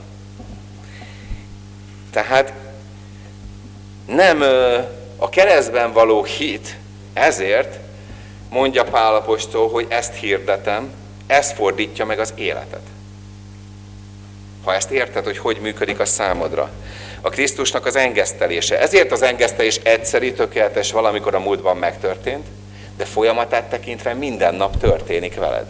Tehát nem a keresztben való hit, ezért mondja Pál apostol, hogy ezt hirdetem, ez fordítja meg az életet. Ha ezt érted, hogy működik a számodra. A Krisztusnak az engesztelése. Ezért az engesztelés egyszeri, tökéletes, valamikor a múltban megtörtént, de folyamatát tekintve minden nap történik veled.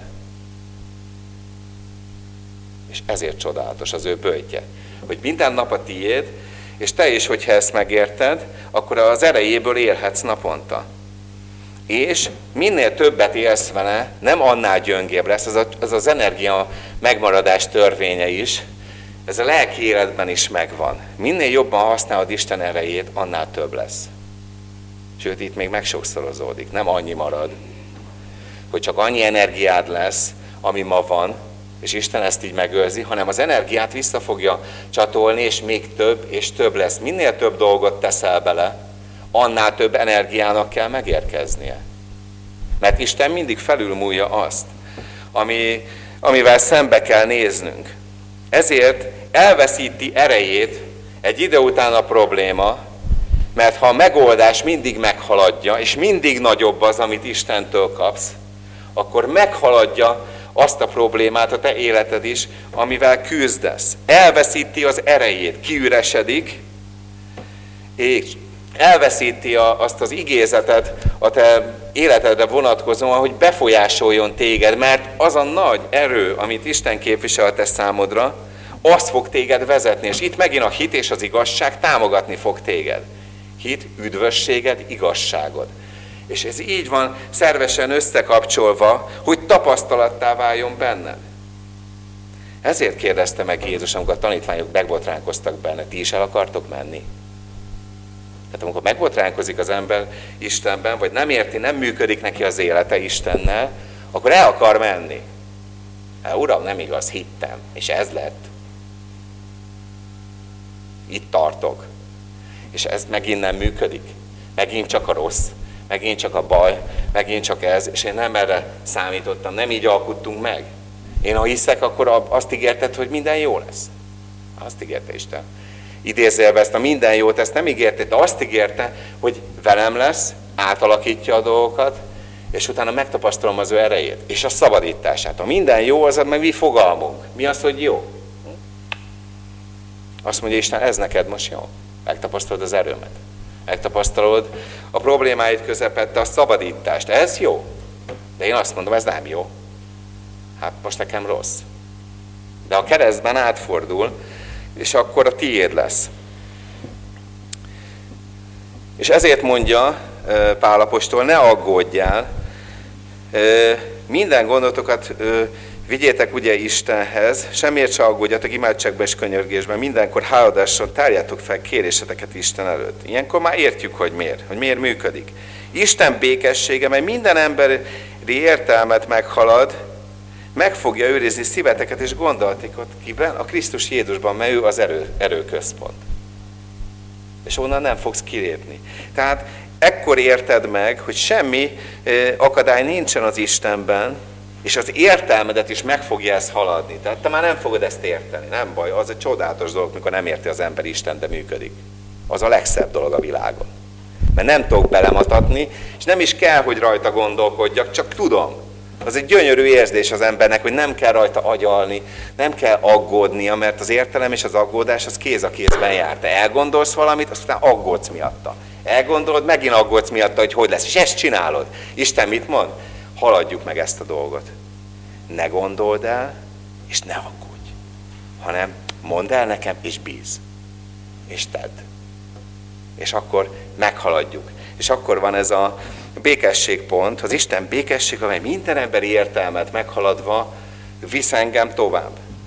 És ezért csodálatos az ő böjtje. Hogy minden nap a tiéd, és te is, hogyha ezt megérted, akkor az erejéből élhetsz naponta. És minél többet élsz vele, nem annál gyöngébb lesz, ez az energia megmaradás törvénye is, ez a lelki életben is megvan. Minél jobban használod Isten erejét, annál több lesz. Sőt, itt még megsokszorozódik, nem annyi marad, hogy csak annyi energiád lesz, ami ma van, és Isten ezt így megőrzi, hanem az energiát vissza fogja csatolni, és még több és több lesz. Minél több dolgot teszel bele, annál több energiának kell megérkeznie. Mert Isten mindig felülmúlja azt, amivel szembe kell néznünk. Ezért elveszíti erejét egy idő után a probléma, mert ha a megoldás mindig meghaladja, és mindig nagyobb az, amit Istentől kapsz, akkor meghaladja azt a problémát a te életed is, amivel küzdesz. Elveszíti az erejét, kiüresedik, és elveszíti azt az igézetet a te életedre vonatkozóan, hogy befolyásoljon téged, mert az a nagy erő, amit Isten képvisel a te számodra, az fog téged vezetni, és itt megint a hit és az igazság támogatni fog téged. Hit, üdvösséged, igazságod. És ez így van szervesen összekapcsolva, hogy tapasztalattá váljon benned. Ezért kérdezte meg Jézus, amikor a tanítványok megbotránkoztak benne, ti is el akartok menni? Tehát amikor megbotránkozik az ember Istenben, vagy nem érti, nem működik neki az élete Istennel, akkor el akar menni. Uram, nem igaz, hittem, és ez lett. Itt tartok. És ez megint nem működik. Megint csak a rossz, megint csak a baj, megint csak ez, és én nem erre számítottam, nem így alkuttunk meg. Én ha hiszek, akkor azt ígérted, hogy minden jó lesz. Azt ígérte Isten. Idézélve ezt a minden jót, ezt nem ígérte, de azt ígérte, hogy velem lesz, átalakítja a dolgokat, és utána megtapasztalom az ő erejét, és a szabadítását. A minden jó, az meg mi fogalmunk. Mi az, hogy jó? Azt mondja Isten, ez neked most jó. Megtapasztalod az erőmet. Megtapasztalod a problémáid közepette a szabadítást. Ez jó. De én azt mondom, ez nem jó. Hát most nekem rossz. De a keresztben átfordul, és akkor a tiéd lesz. És ezért mondja Pál apostol, ne aggódjál, minden gondotokat vigyétek ugye Istenhez, semmiért se aggódjatok, imádságban és könyörgésben, mindenkor háladással tárjátok fel kéréseteket Isten előtt. Ilyenkor már értjük, hogy miért működik. Isten békessége, mely minden emberi értelmet meghalad, meg fogja őrizni szíveteket és gondolatokat kiben, a Krisztus Jézusban, mert ő az erőközpont. És onnan nem fogsz kilépni. Tehát ekkor érted meg, hogy semmi akadály nincsen az Istenben, és az értelmedet is meg fogja ezt haladni. Tehát te már nem fogod ezt érteni, nem baj, az egy csodálatos dolog, mikor nem érti az ember Isten, de működik. Az a legszebb dolog a világon. Mert nem tudok belematatni, és nem is kell, hogy rajta gondolkodjak, csak tudom. Az egy gyönyörű érzés az embernek, hogy nem kell rajta agyalni, nem kell aggódnia, mert az értelem és az aggódás az kéz a kézben jár. Te elgondolsz valamit, aztán aggódsz miatta. Elgondolod, megint aggódsz miatta, hogy lesz. És ezt csinálod. Isten mit mond? Haladjuk meg ezt a dolgot. Ne gondold el, és ne aggódj. Hanem mondd el nekem, és bízz. És tedd. És akkor meghaladjuk. És akkor van ez a békességpont, az Isten békesség, amely minden emberi értelmet meghaladva visz engem tovább.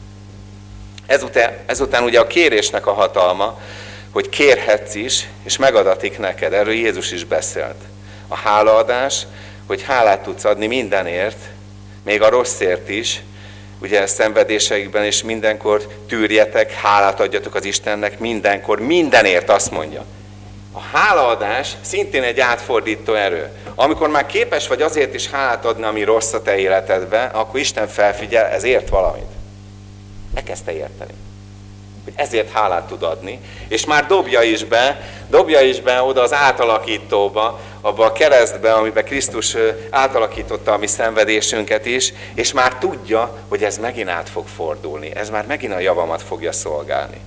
Ezután ugye a kérésnek a hatalma, hogy kérhetsz is, és megadatik neked. Erről Jézus is beszélt. A hálaadás, hogy hálát tudsz adni mindenért, még a rosszért is, ugye szenvedéseikben is mindenkor tűrjetek, hálát adjatok az Istennek mindenkor, mindenért azt mondja. A hálaadás szintén egy átfordító erő. Amikor már képes vagy azért is hálát adni, ami rossz a te életedben, akkor Isten felfigyel, ezért valamit. Elkezdte érteni, hogy ezért hálát tud adni, és már dobja is be oda az átalakítóba, abba a keresztbe, amiben Krisztus átalakította a mi szenvedésünket is, és már tudja, hogy ez megint át fog fordulni, ez már megint a javamat fogja szolgálni.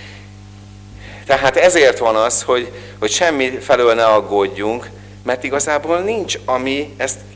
Tehát ezért van az, hogy semmi felől ne aggódjunk, mert igazából nincs, ami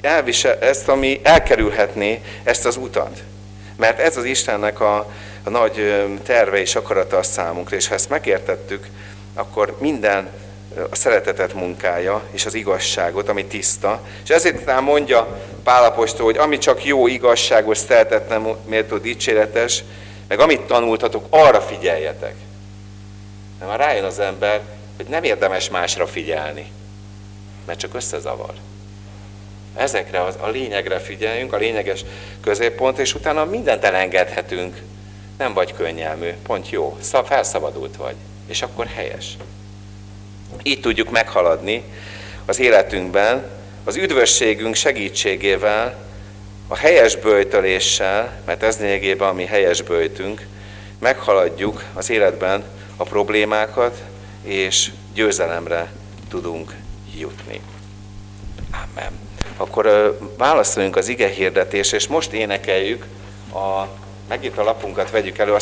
ami elkerülhetné ezt az utat. Mert ez az Istennek a nagy terve és akarata a számunkra, és ha ezt megértettük, akkor minden a szeretetet munkája, és az igazságot, ami tiszta. És ezért talán mondja Pál apostol, hogy ami csak jó, igazságos, szeretetlen, méltó, dicséretes, meg amit tanultatok, arra figyeljetek. De már rájön az ember, hogy nem érdemes másra figyelni, mert csak összezavar. Ezekre a lényegre figyeljünk, a lényeges középpont, és utána mindent elengedhetünk. Nem vagy könnyelmű, pont jó, felszabadult vagy, és akkor helyes. Így tudjuk meghaladni az életünkben, az üdvösségünk segítségével, a helyes böjtöléssel, mert ez lényegében a mi helyes böjtünk, meghaladjuk az életben a problémákat, és győzelemre tudunk jutni. Amen. Akkor válaszoljunk az ige hirdetésre, és most énekeljük, megint a lapunkat vegyük elő, a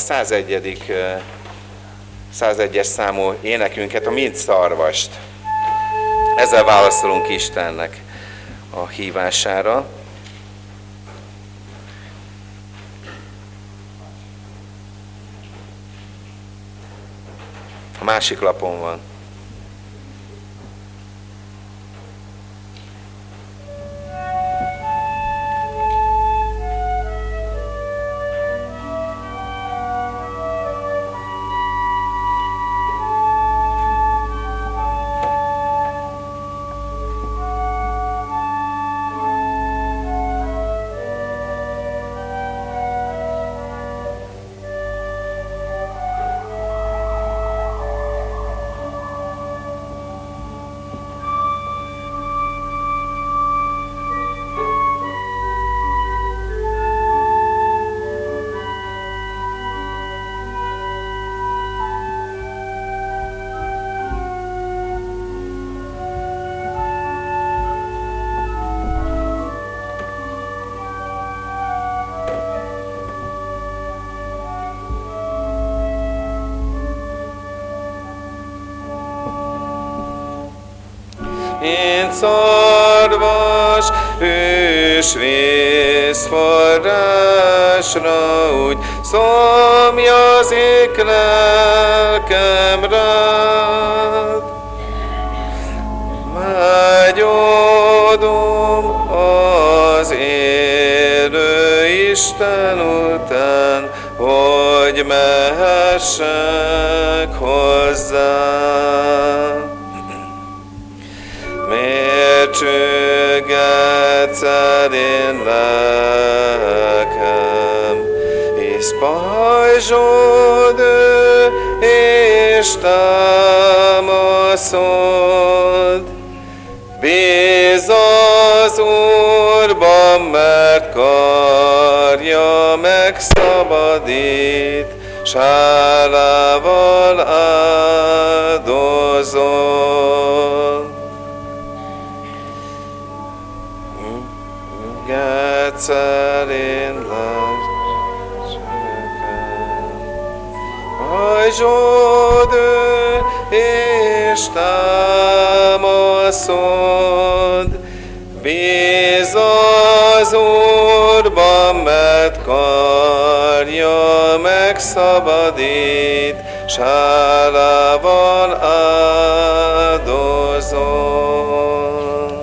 101-es számú énekünket, a Mind szarvast. Ezzel válaszolunk Istennek a hívására. A másik lapon van. Mint szarvas ős vészforrásra, úgy szomjazik lelkem rád. Vágyódom az élő Isten után, hogy mehessek hozzá. Miért csüggetsz el én lelkem, hisz pajzsod ő, és támaszod. Bízz az Úrban, mert karja megszabadít, s hálával áldozol. szerint hajtsd ő és támaszod, bíz az Úrban, mert karja megszabadít, sálával áldozol.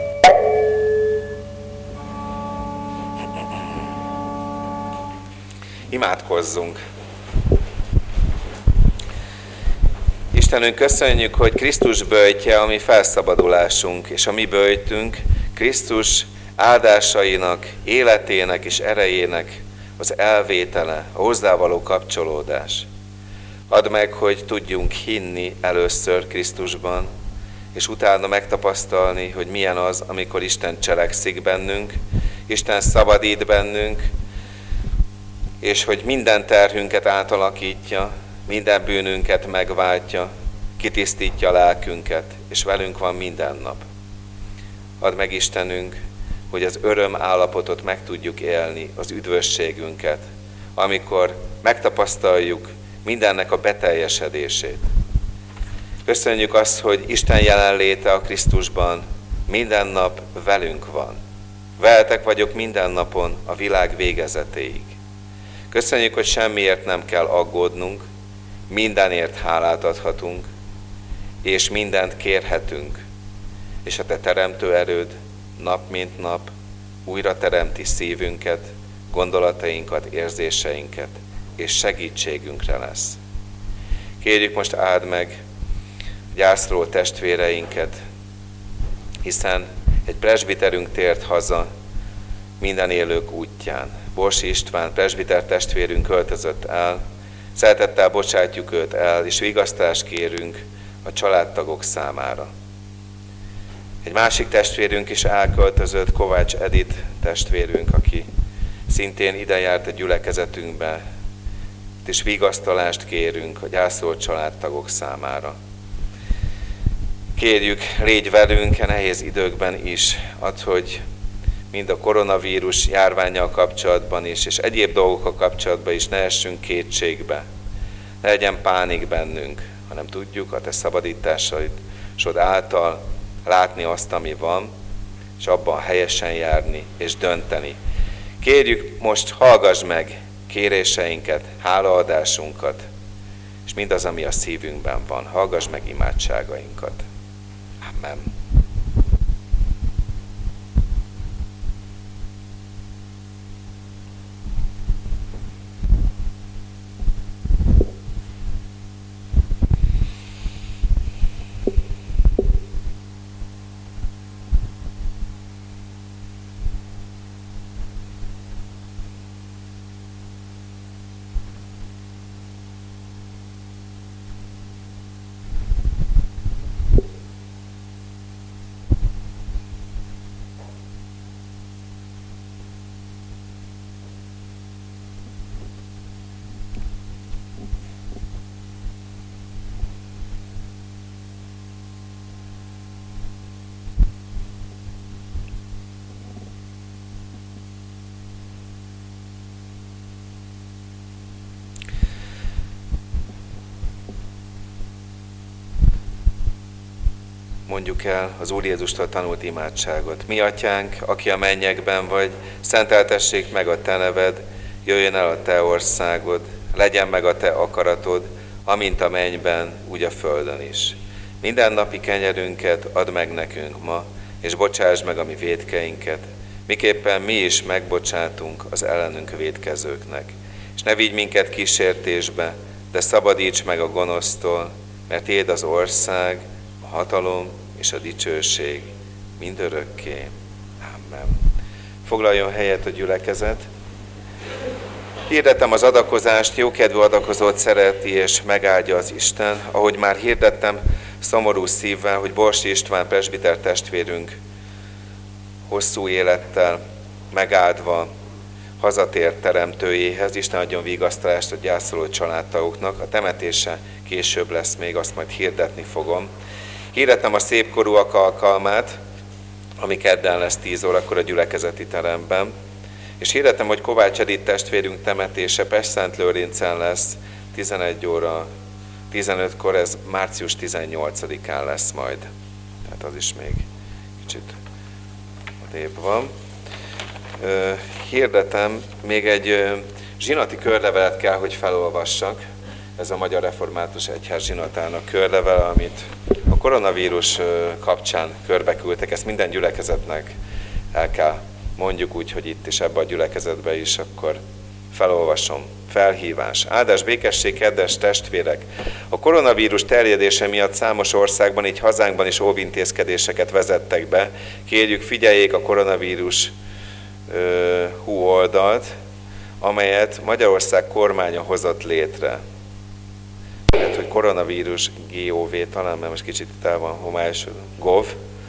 Imádkozzunk! Istenünk, köszönjük, hogy Krisztus böjtje a mi felszabadulásunk, és a mi böjtünk Krisztus áldásainak, életének és erejének az elvétele, a hozzávaló kapcsolódás. Add meg, hogy tudjunk hinni először Krisztusban, és utána megtapasztalni, hogy milyen az, amikor Isten cselekszik bennünk, Isten szabadít bennünk, és hogy minden terhünket átalakítja, minden bűnünket megváltja, kitisztítja a lelkünket, és velünk van minden nap. Add meg, Istenünk, hogy az öröm állapotot meg tudjuk élni, az üdvösségünket, amikor megtapasztaljuk mindennek a beteljesedését. Köszönjük azt, hogy Isten jelenléte a Krisztusban minden nap velünk van. Veletek vagyok minden napon a világ végezetéig. Köszönjük, hogy semmiért nem kell aggódnunk, mindenért hálát adhatunk, és mindent kérhetünk, és a Te teremtő erőd nap mint nap újra teremti szívünket, gondolatainkat, érzéseinket, és segítségünkre lesz. Kérjük, most áld meg gyászoló testvéreinket, hiszen egy presbiterünk tért haza minden élők útján. Borsi István presbiter testvérünk költözött el, szeretettel bocsátjuk őt el, és vigasztalást kérünk a családtagok számára. Egy másik testvérünk is elköltözött, Kovács Edith testvérünk, aki szintén ide járt a gyülekezetünkbe, és vigasztalást kérünk a gyászoló családtagok számára. Kérjük, légy velünk a nehéz időkben is, add, hogy mind a koronavírus járvánnyal kapcsolatban is, és egyéb dolgokkal kapcsolatban is ne essünk kétségbe. Ne legyen pánik bennünk, hanem tudjuk a Te szabadításod által látni azt, ami van, és abban helyesen járni és dönteni. Kérjük, most hallgass meg kéréseinket, hálaadásunkat, és mindaz, ami a szívünkben van. Hallgass meg imádságainkat. Amen. Mondjuk el az Úr Jézustól tanult imádságot. Mi atyánk, aki a mennyekben vagy, szenteltessék meg a Te neved, jöjjön el a Te országod, legyen meg a Te akaratod, amint a mennyben, úgy a földön is. Minden napi kenyerünket add meg nekünk ma, és bocsásd meg a mi vétkeinket, miképpen mi is megbocsátunk az ellenünk vétkezőknek. És ne vigy minket kísértésbe, de szabadíts meg a gonosztól, mert Tiéd az ország, a hatalom és a dicsőség mindörökké. Amen. Foglaljon helyet a gyülekezet. Hirdetem az adakozást, jókedvű adakozót szereti és megáldja az Isten. Ahogy már hirdettem, szomorú szívvel, hogy Borsi István presbiter testvérünk hosszú élettel megáldva hazatért teremtőjéhez. Isten adjon vigasztalást a gyászoló családtagoknak. A temetése később lesz még, azt majd hirdetni fogom. Hirdettem a szépkorúak alkalmát, ami kedden lesz 10 órakor a gyülekezeti teremben. És hirdetem, hogy Kovács Edith testvérünk temetése Pestszentlőrincen lesz 11 óra 15-kor, ez március 18-án lesz majd. Tehát az is még kicsit odébb van. Hirdetem, még egy zsinati körlevelet kell, hogy felolvassak. Ez a Magyar Református Egyház zsinatának körlevele, amit a koronavírus kapcsán körbeküldtek. Ezt minden gyülekezetnek el kell mondjuk úgy, hogy itt is, ebbe a gyülekezetbe is, akkor felolvasom. Felhívás. Áldás, békesség, kedves testvérek! A koronavírus terjedése miatt számos országban, így hazánkban is óvintézkedéseket vezettek be. Kérjük, figyeljék a koronavírus HU oldalt, amelyet Magyarország kormánya hozott létre. Lehet, hogy koronavírus GOV talán, mert most kicsit el van homályos, GOV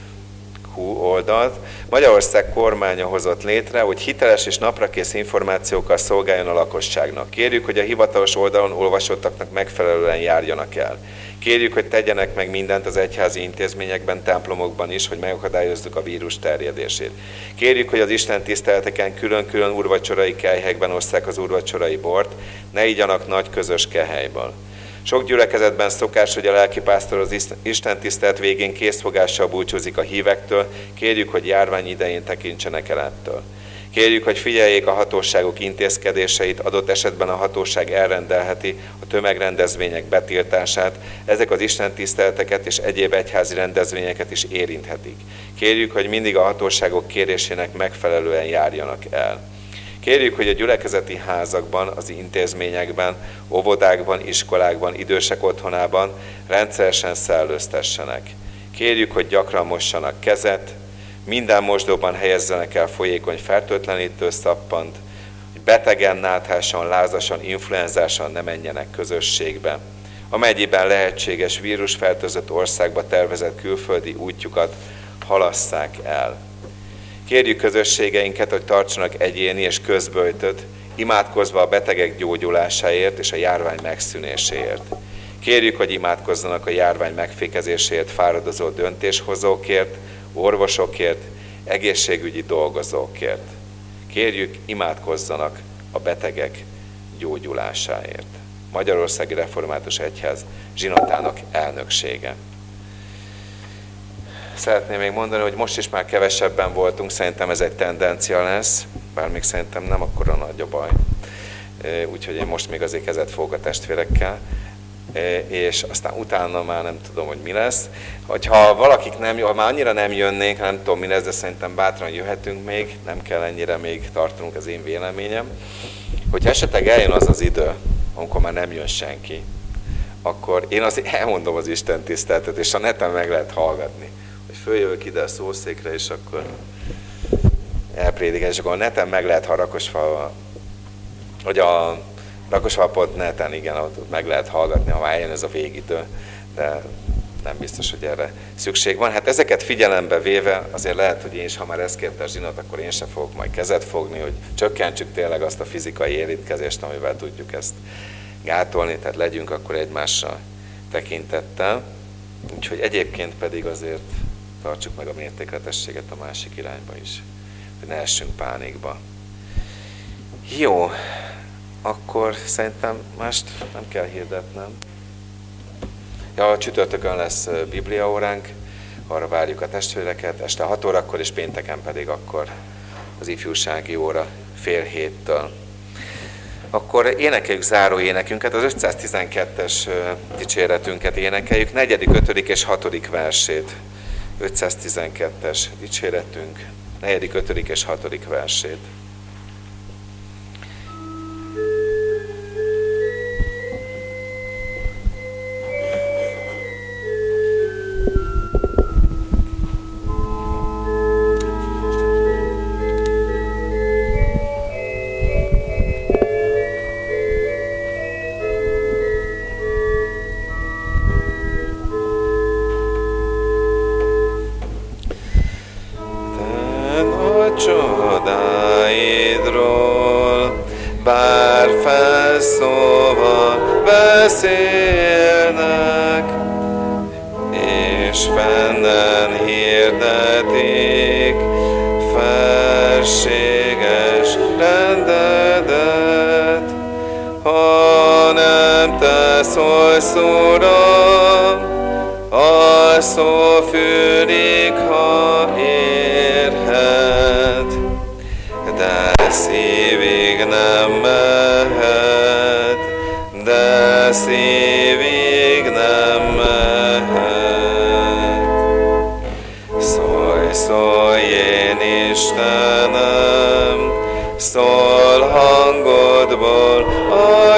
oldalt. Magyarország kormánya hozott létre, hogy hiteles és naprakész információkkal szolgáljon a lakosságnak. Kérjük, hogy a hivatalos oldalon olvasottaknak megfelelően járjanak el. Kérjük, hogy tegyenek meg mindent az egyházi intézményekben, templomokban is, hogy megakadályozzuk a vírus terjedését. Kérjük, hogy az Isten tiszteleteken külön-külön úrvacsorai kelyhekben osszák az úrvacsorai bort, ne igyanak nagy közös kehelyből. Sok gyülekezetben szokás, hogy a lelkipásztor az Isten tisztelet végén készfogással búcsúzik a hívektől, kérjük, hogy járvány idején tekintsenek el ettől. Kérjük, hogy figyeljék a hatóságok intézkedéseit, adott esetben a hatóság elrendelheti a tömegrendezvények betiltását, ezek az istentiszteleteket és egyéb egyházi rendezvényeket is érinthetik. Kérjük, hogy mindig a hatóságok kérésének megfelelően járjanak el. Kérjük, hogy a gyülekezeti házakban, az intézményekben, óvodákban, iskolákban, idősek otthonában rendszeresen szellőztessenek. Kérjük, hogy gyakran mossanak kezet, minden mosdóban helyezzenek el folyékony fertőtlenítő szappant, hogy betegen, náthásan, lázasan, influenzásan ne menjenek közösségbe. Amennyiben lehetséges vírusfertőzött országba tervezett külföldi útjukat halasszák el. Kérjük közösségeinket, hogy tartsanak egyéni és közböjtöt, imádkozva a betegek gyógyulásáért és a járvány megszűnéséért. Kérjük, hogy imádkozzanak a járvány megfékezéséért fáradozó döntéshozókért, orvosokért, egészségügyi dolgozókért. Kérjük, imádkozzanak a betegek gyógyulásáért. Magyarországi Református Egyház zsinatának elnöksége. Szeretném még mondani, hogy most is már kevesebben voltunk, szerintem ez egy tendencia lesz, bár még szerintem nem akkora nagy a baj. Úgyhogy én most még azért kezet fogok a testvérekkel, és aztán utána már nem tudom, hogy mi lesz. Hogyha valakik ha már annyira nem jönnénk, nem tudom mi lesz, de szerintem bátran jöhetünk még, nem kell ennyire még tartanunk, az én véleményem. Hogyha esetleg eljön az az idő, amikor már nem jön senki, akkor én azért elmondom az Isten tiszteletet, és a neten meg lehet hallgatni. Hogy följövök ide a szószékre, és akkor elprédikel, és akkor a neten meg lehet, ha Rakosfalva, hogy a Rakosfal.net-en, igen, ott meg lehet hallgatni, ha már eljön ez a végidő, de nem biztos, hogy erre szükség van. Hát ezeket figyelembe véve azért lehet, hogy én is, ha már ezt kérte a zsinat, akkor én sem fogok majd kezet fogni, hogy csökkentsük tényleg azt a fizikai érintkezést, amivel tudjuk ezt gátolni, tehát legyünk akkor egymásra tekintettel. Úgyhogy egyébként pedig azért tartsuk meg a mértékletességet a másik irányba is, hogy ne essünk pánikba. Jó, akkor szerintem mást nem kell hirdetnem. Ja, a csütörtökön lesz bibliaóránk, arra várjuk a testvéreket, este 6 órakor, és pénteken pedig akkor az ifjúsági óra 6:30-től. Akkor énekeljük záró énekünket, az 512-es dicséretünket énekeljük, 4., 5. és 6. versét. 512-es dicséretünk, 4., 5. és 6. versét. Csodáidról, bár felszóval beszélnek, és fennen hirdetik felséges szólsz, Uram, a szó fülig, ha érhet, de szívig nem mehet, de szívig nem mehet. Szólj, szólj, én Istenem, szól hangodból a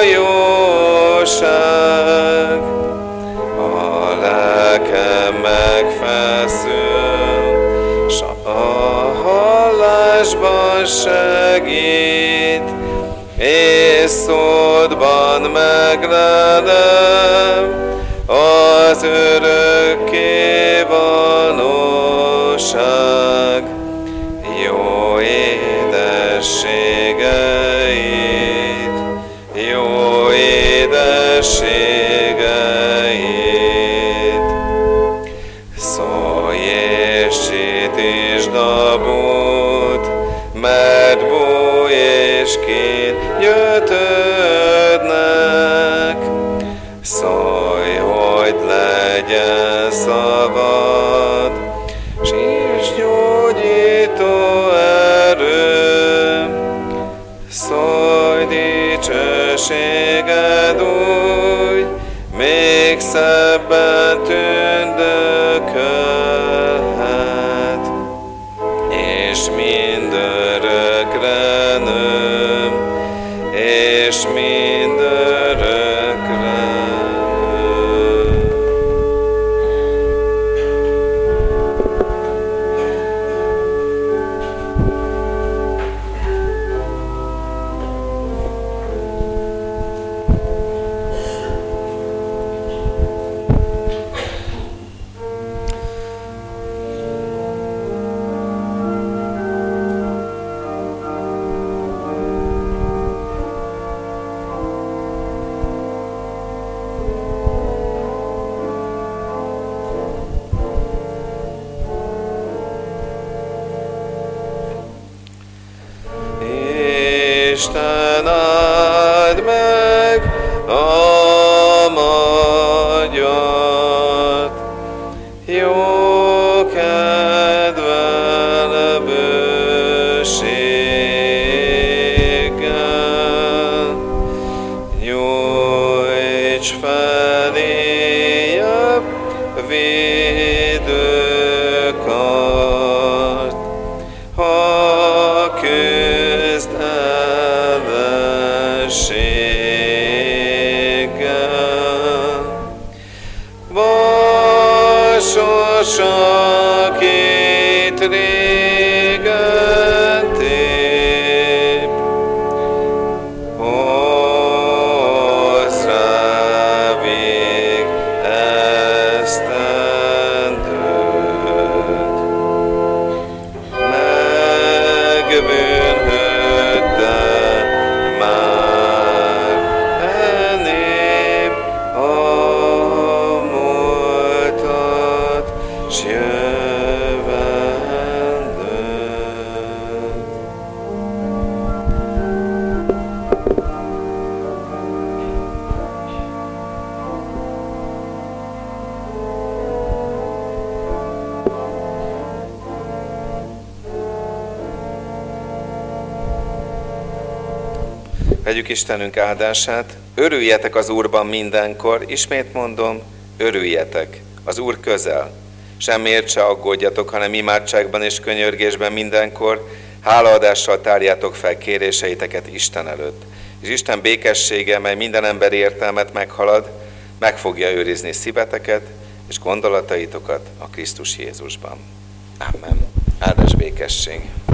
jóság. A lelkem megfeszül, s a hallásban segít, és szódban meglelem az örökké valóság. Jó édességeit, jó édességeit. Szólj és csítítsd a bút, mert búj és kín gyötődnek. Szólj, hogy legyen szavad, s gyógyító erő. Szólj, dicsőséged úgy, még szebben tündökölhet, és mindörökre nő, és mindörökre nő. Isten áld meg a magyart, jó kedvel bőséggel. Nyújts feléjebb védőkart, ha küzd ellenséggel. Vasosak itt régen tép, hozz rá vég esztendőt. Megbűnhődte már e nép a múltat, s jövendőt. Vegyük Istenünk áldását. Örüljetek az Úrban mindenkor, ismét mondom, örüljetek, az Úr közel. Semmiért se aggódjatok, hanem imádságban és könyörgésben mindenkor, hálaadással tárjátok fel kéréseiteket Isten előtt. És Isten békessége, mely minden emberi értelmet meghalad, meg fogja őrizni szíveteket és gondolataitokat a Krisztus Jézusban. Amen. Áldás békesség.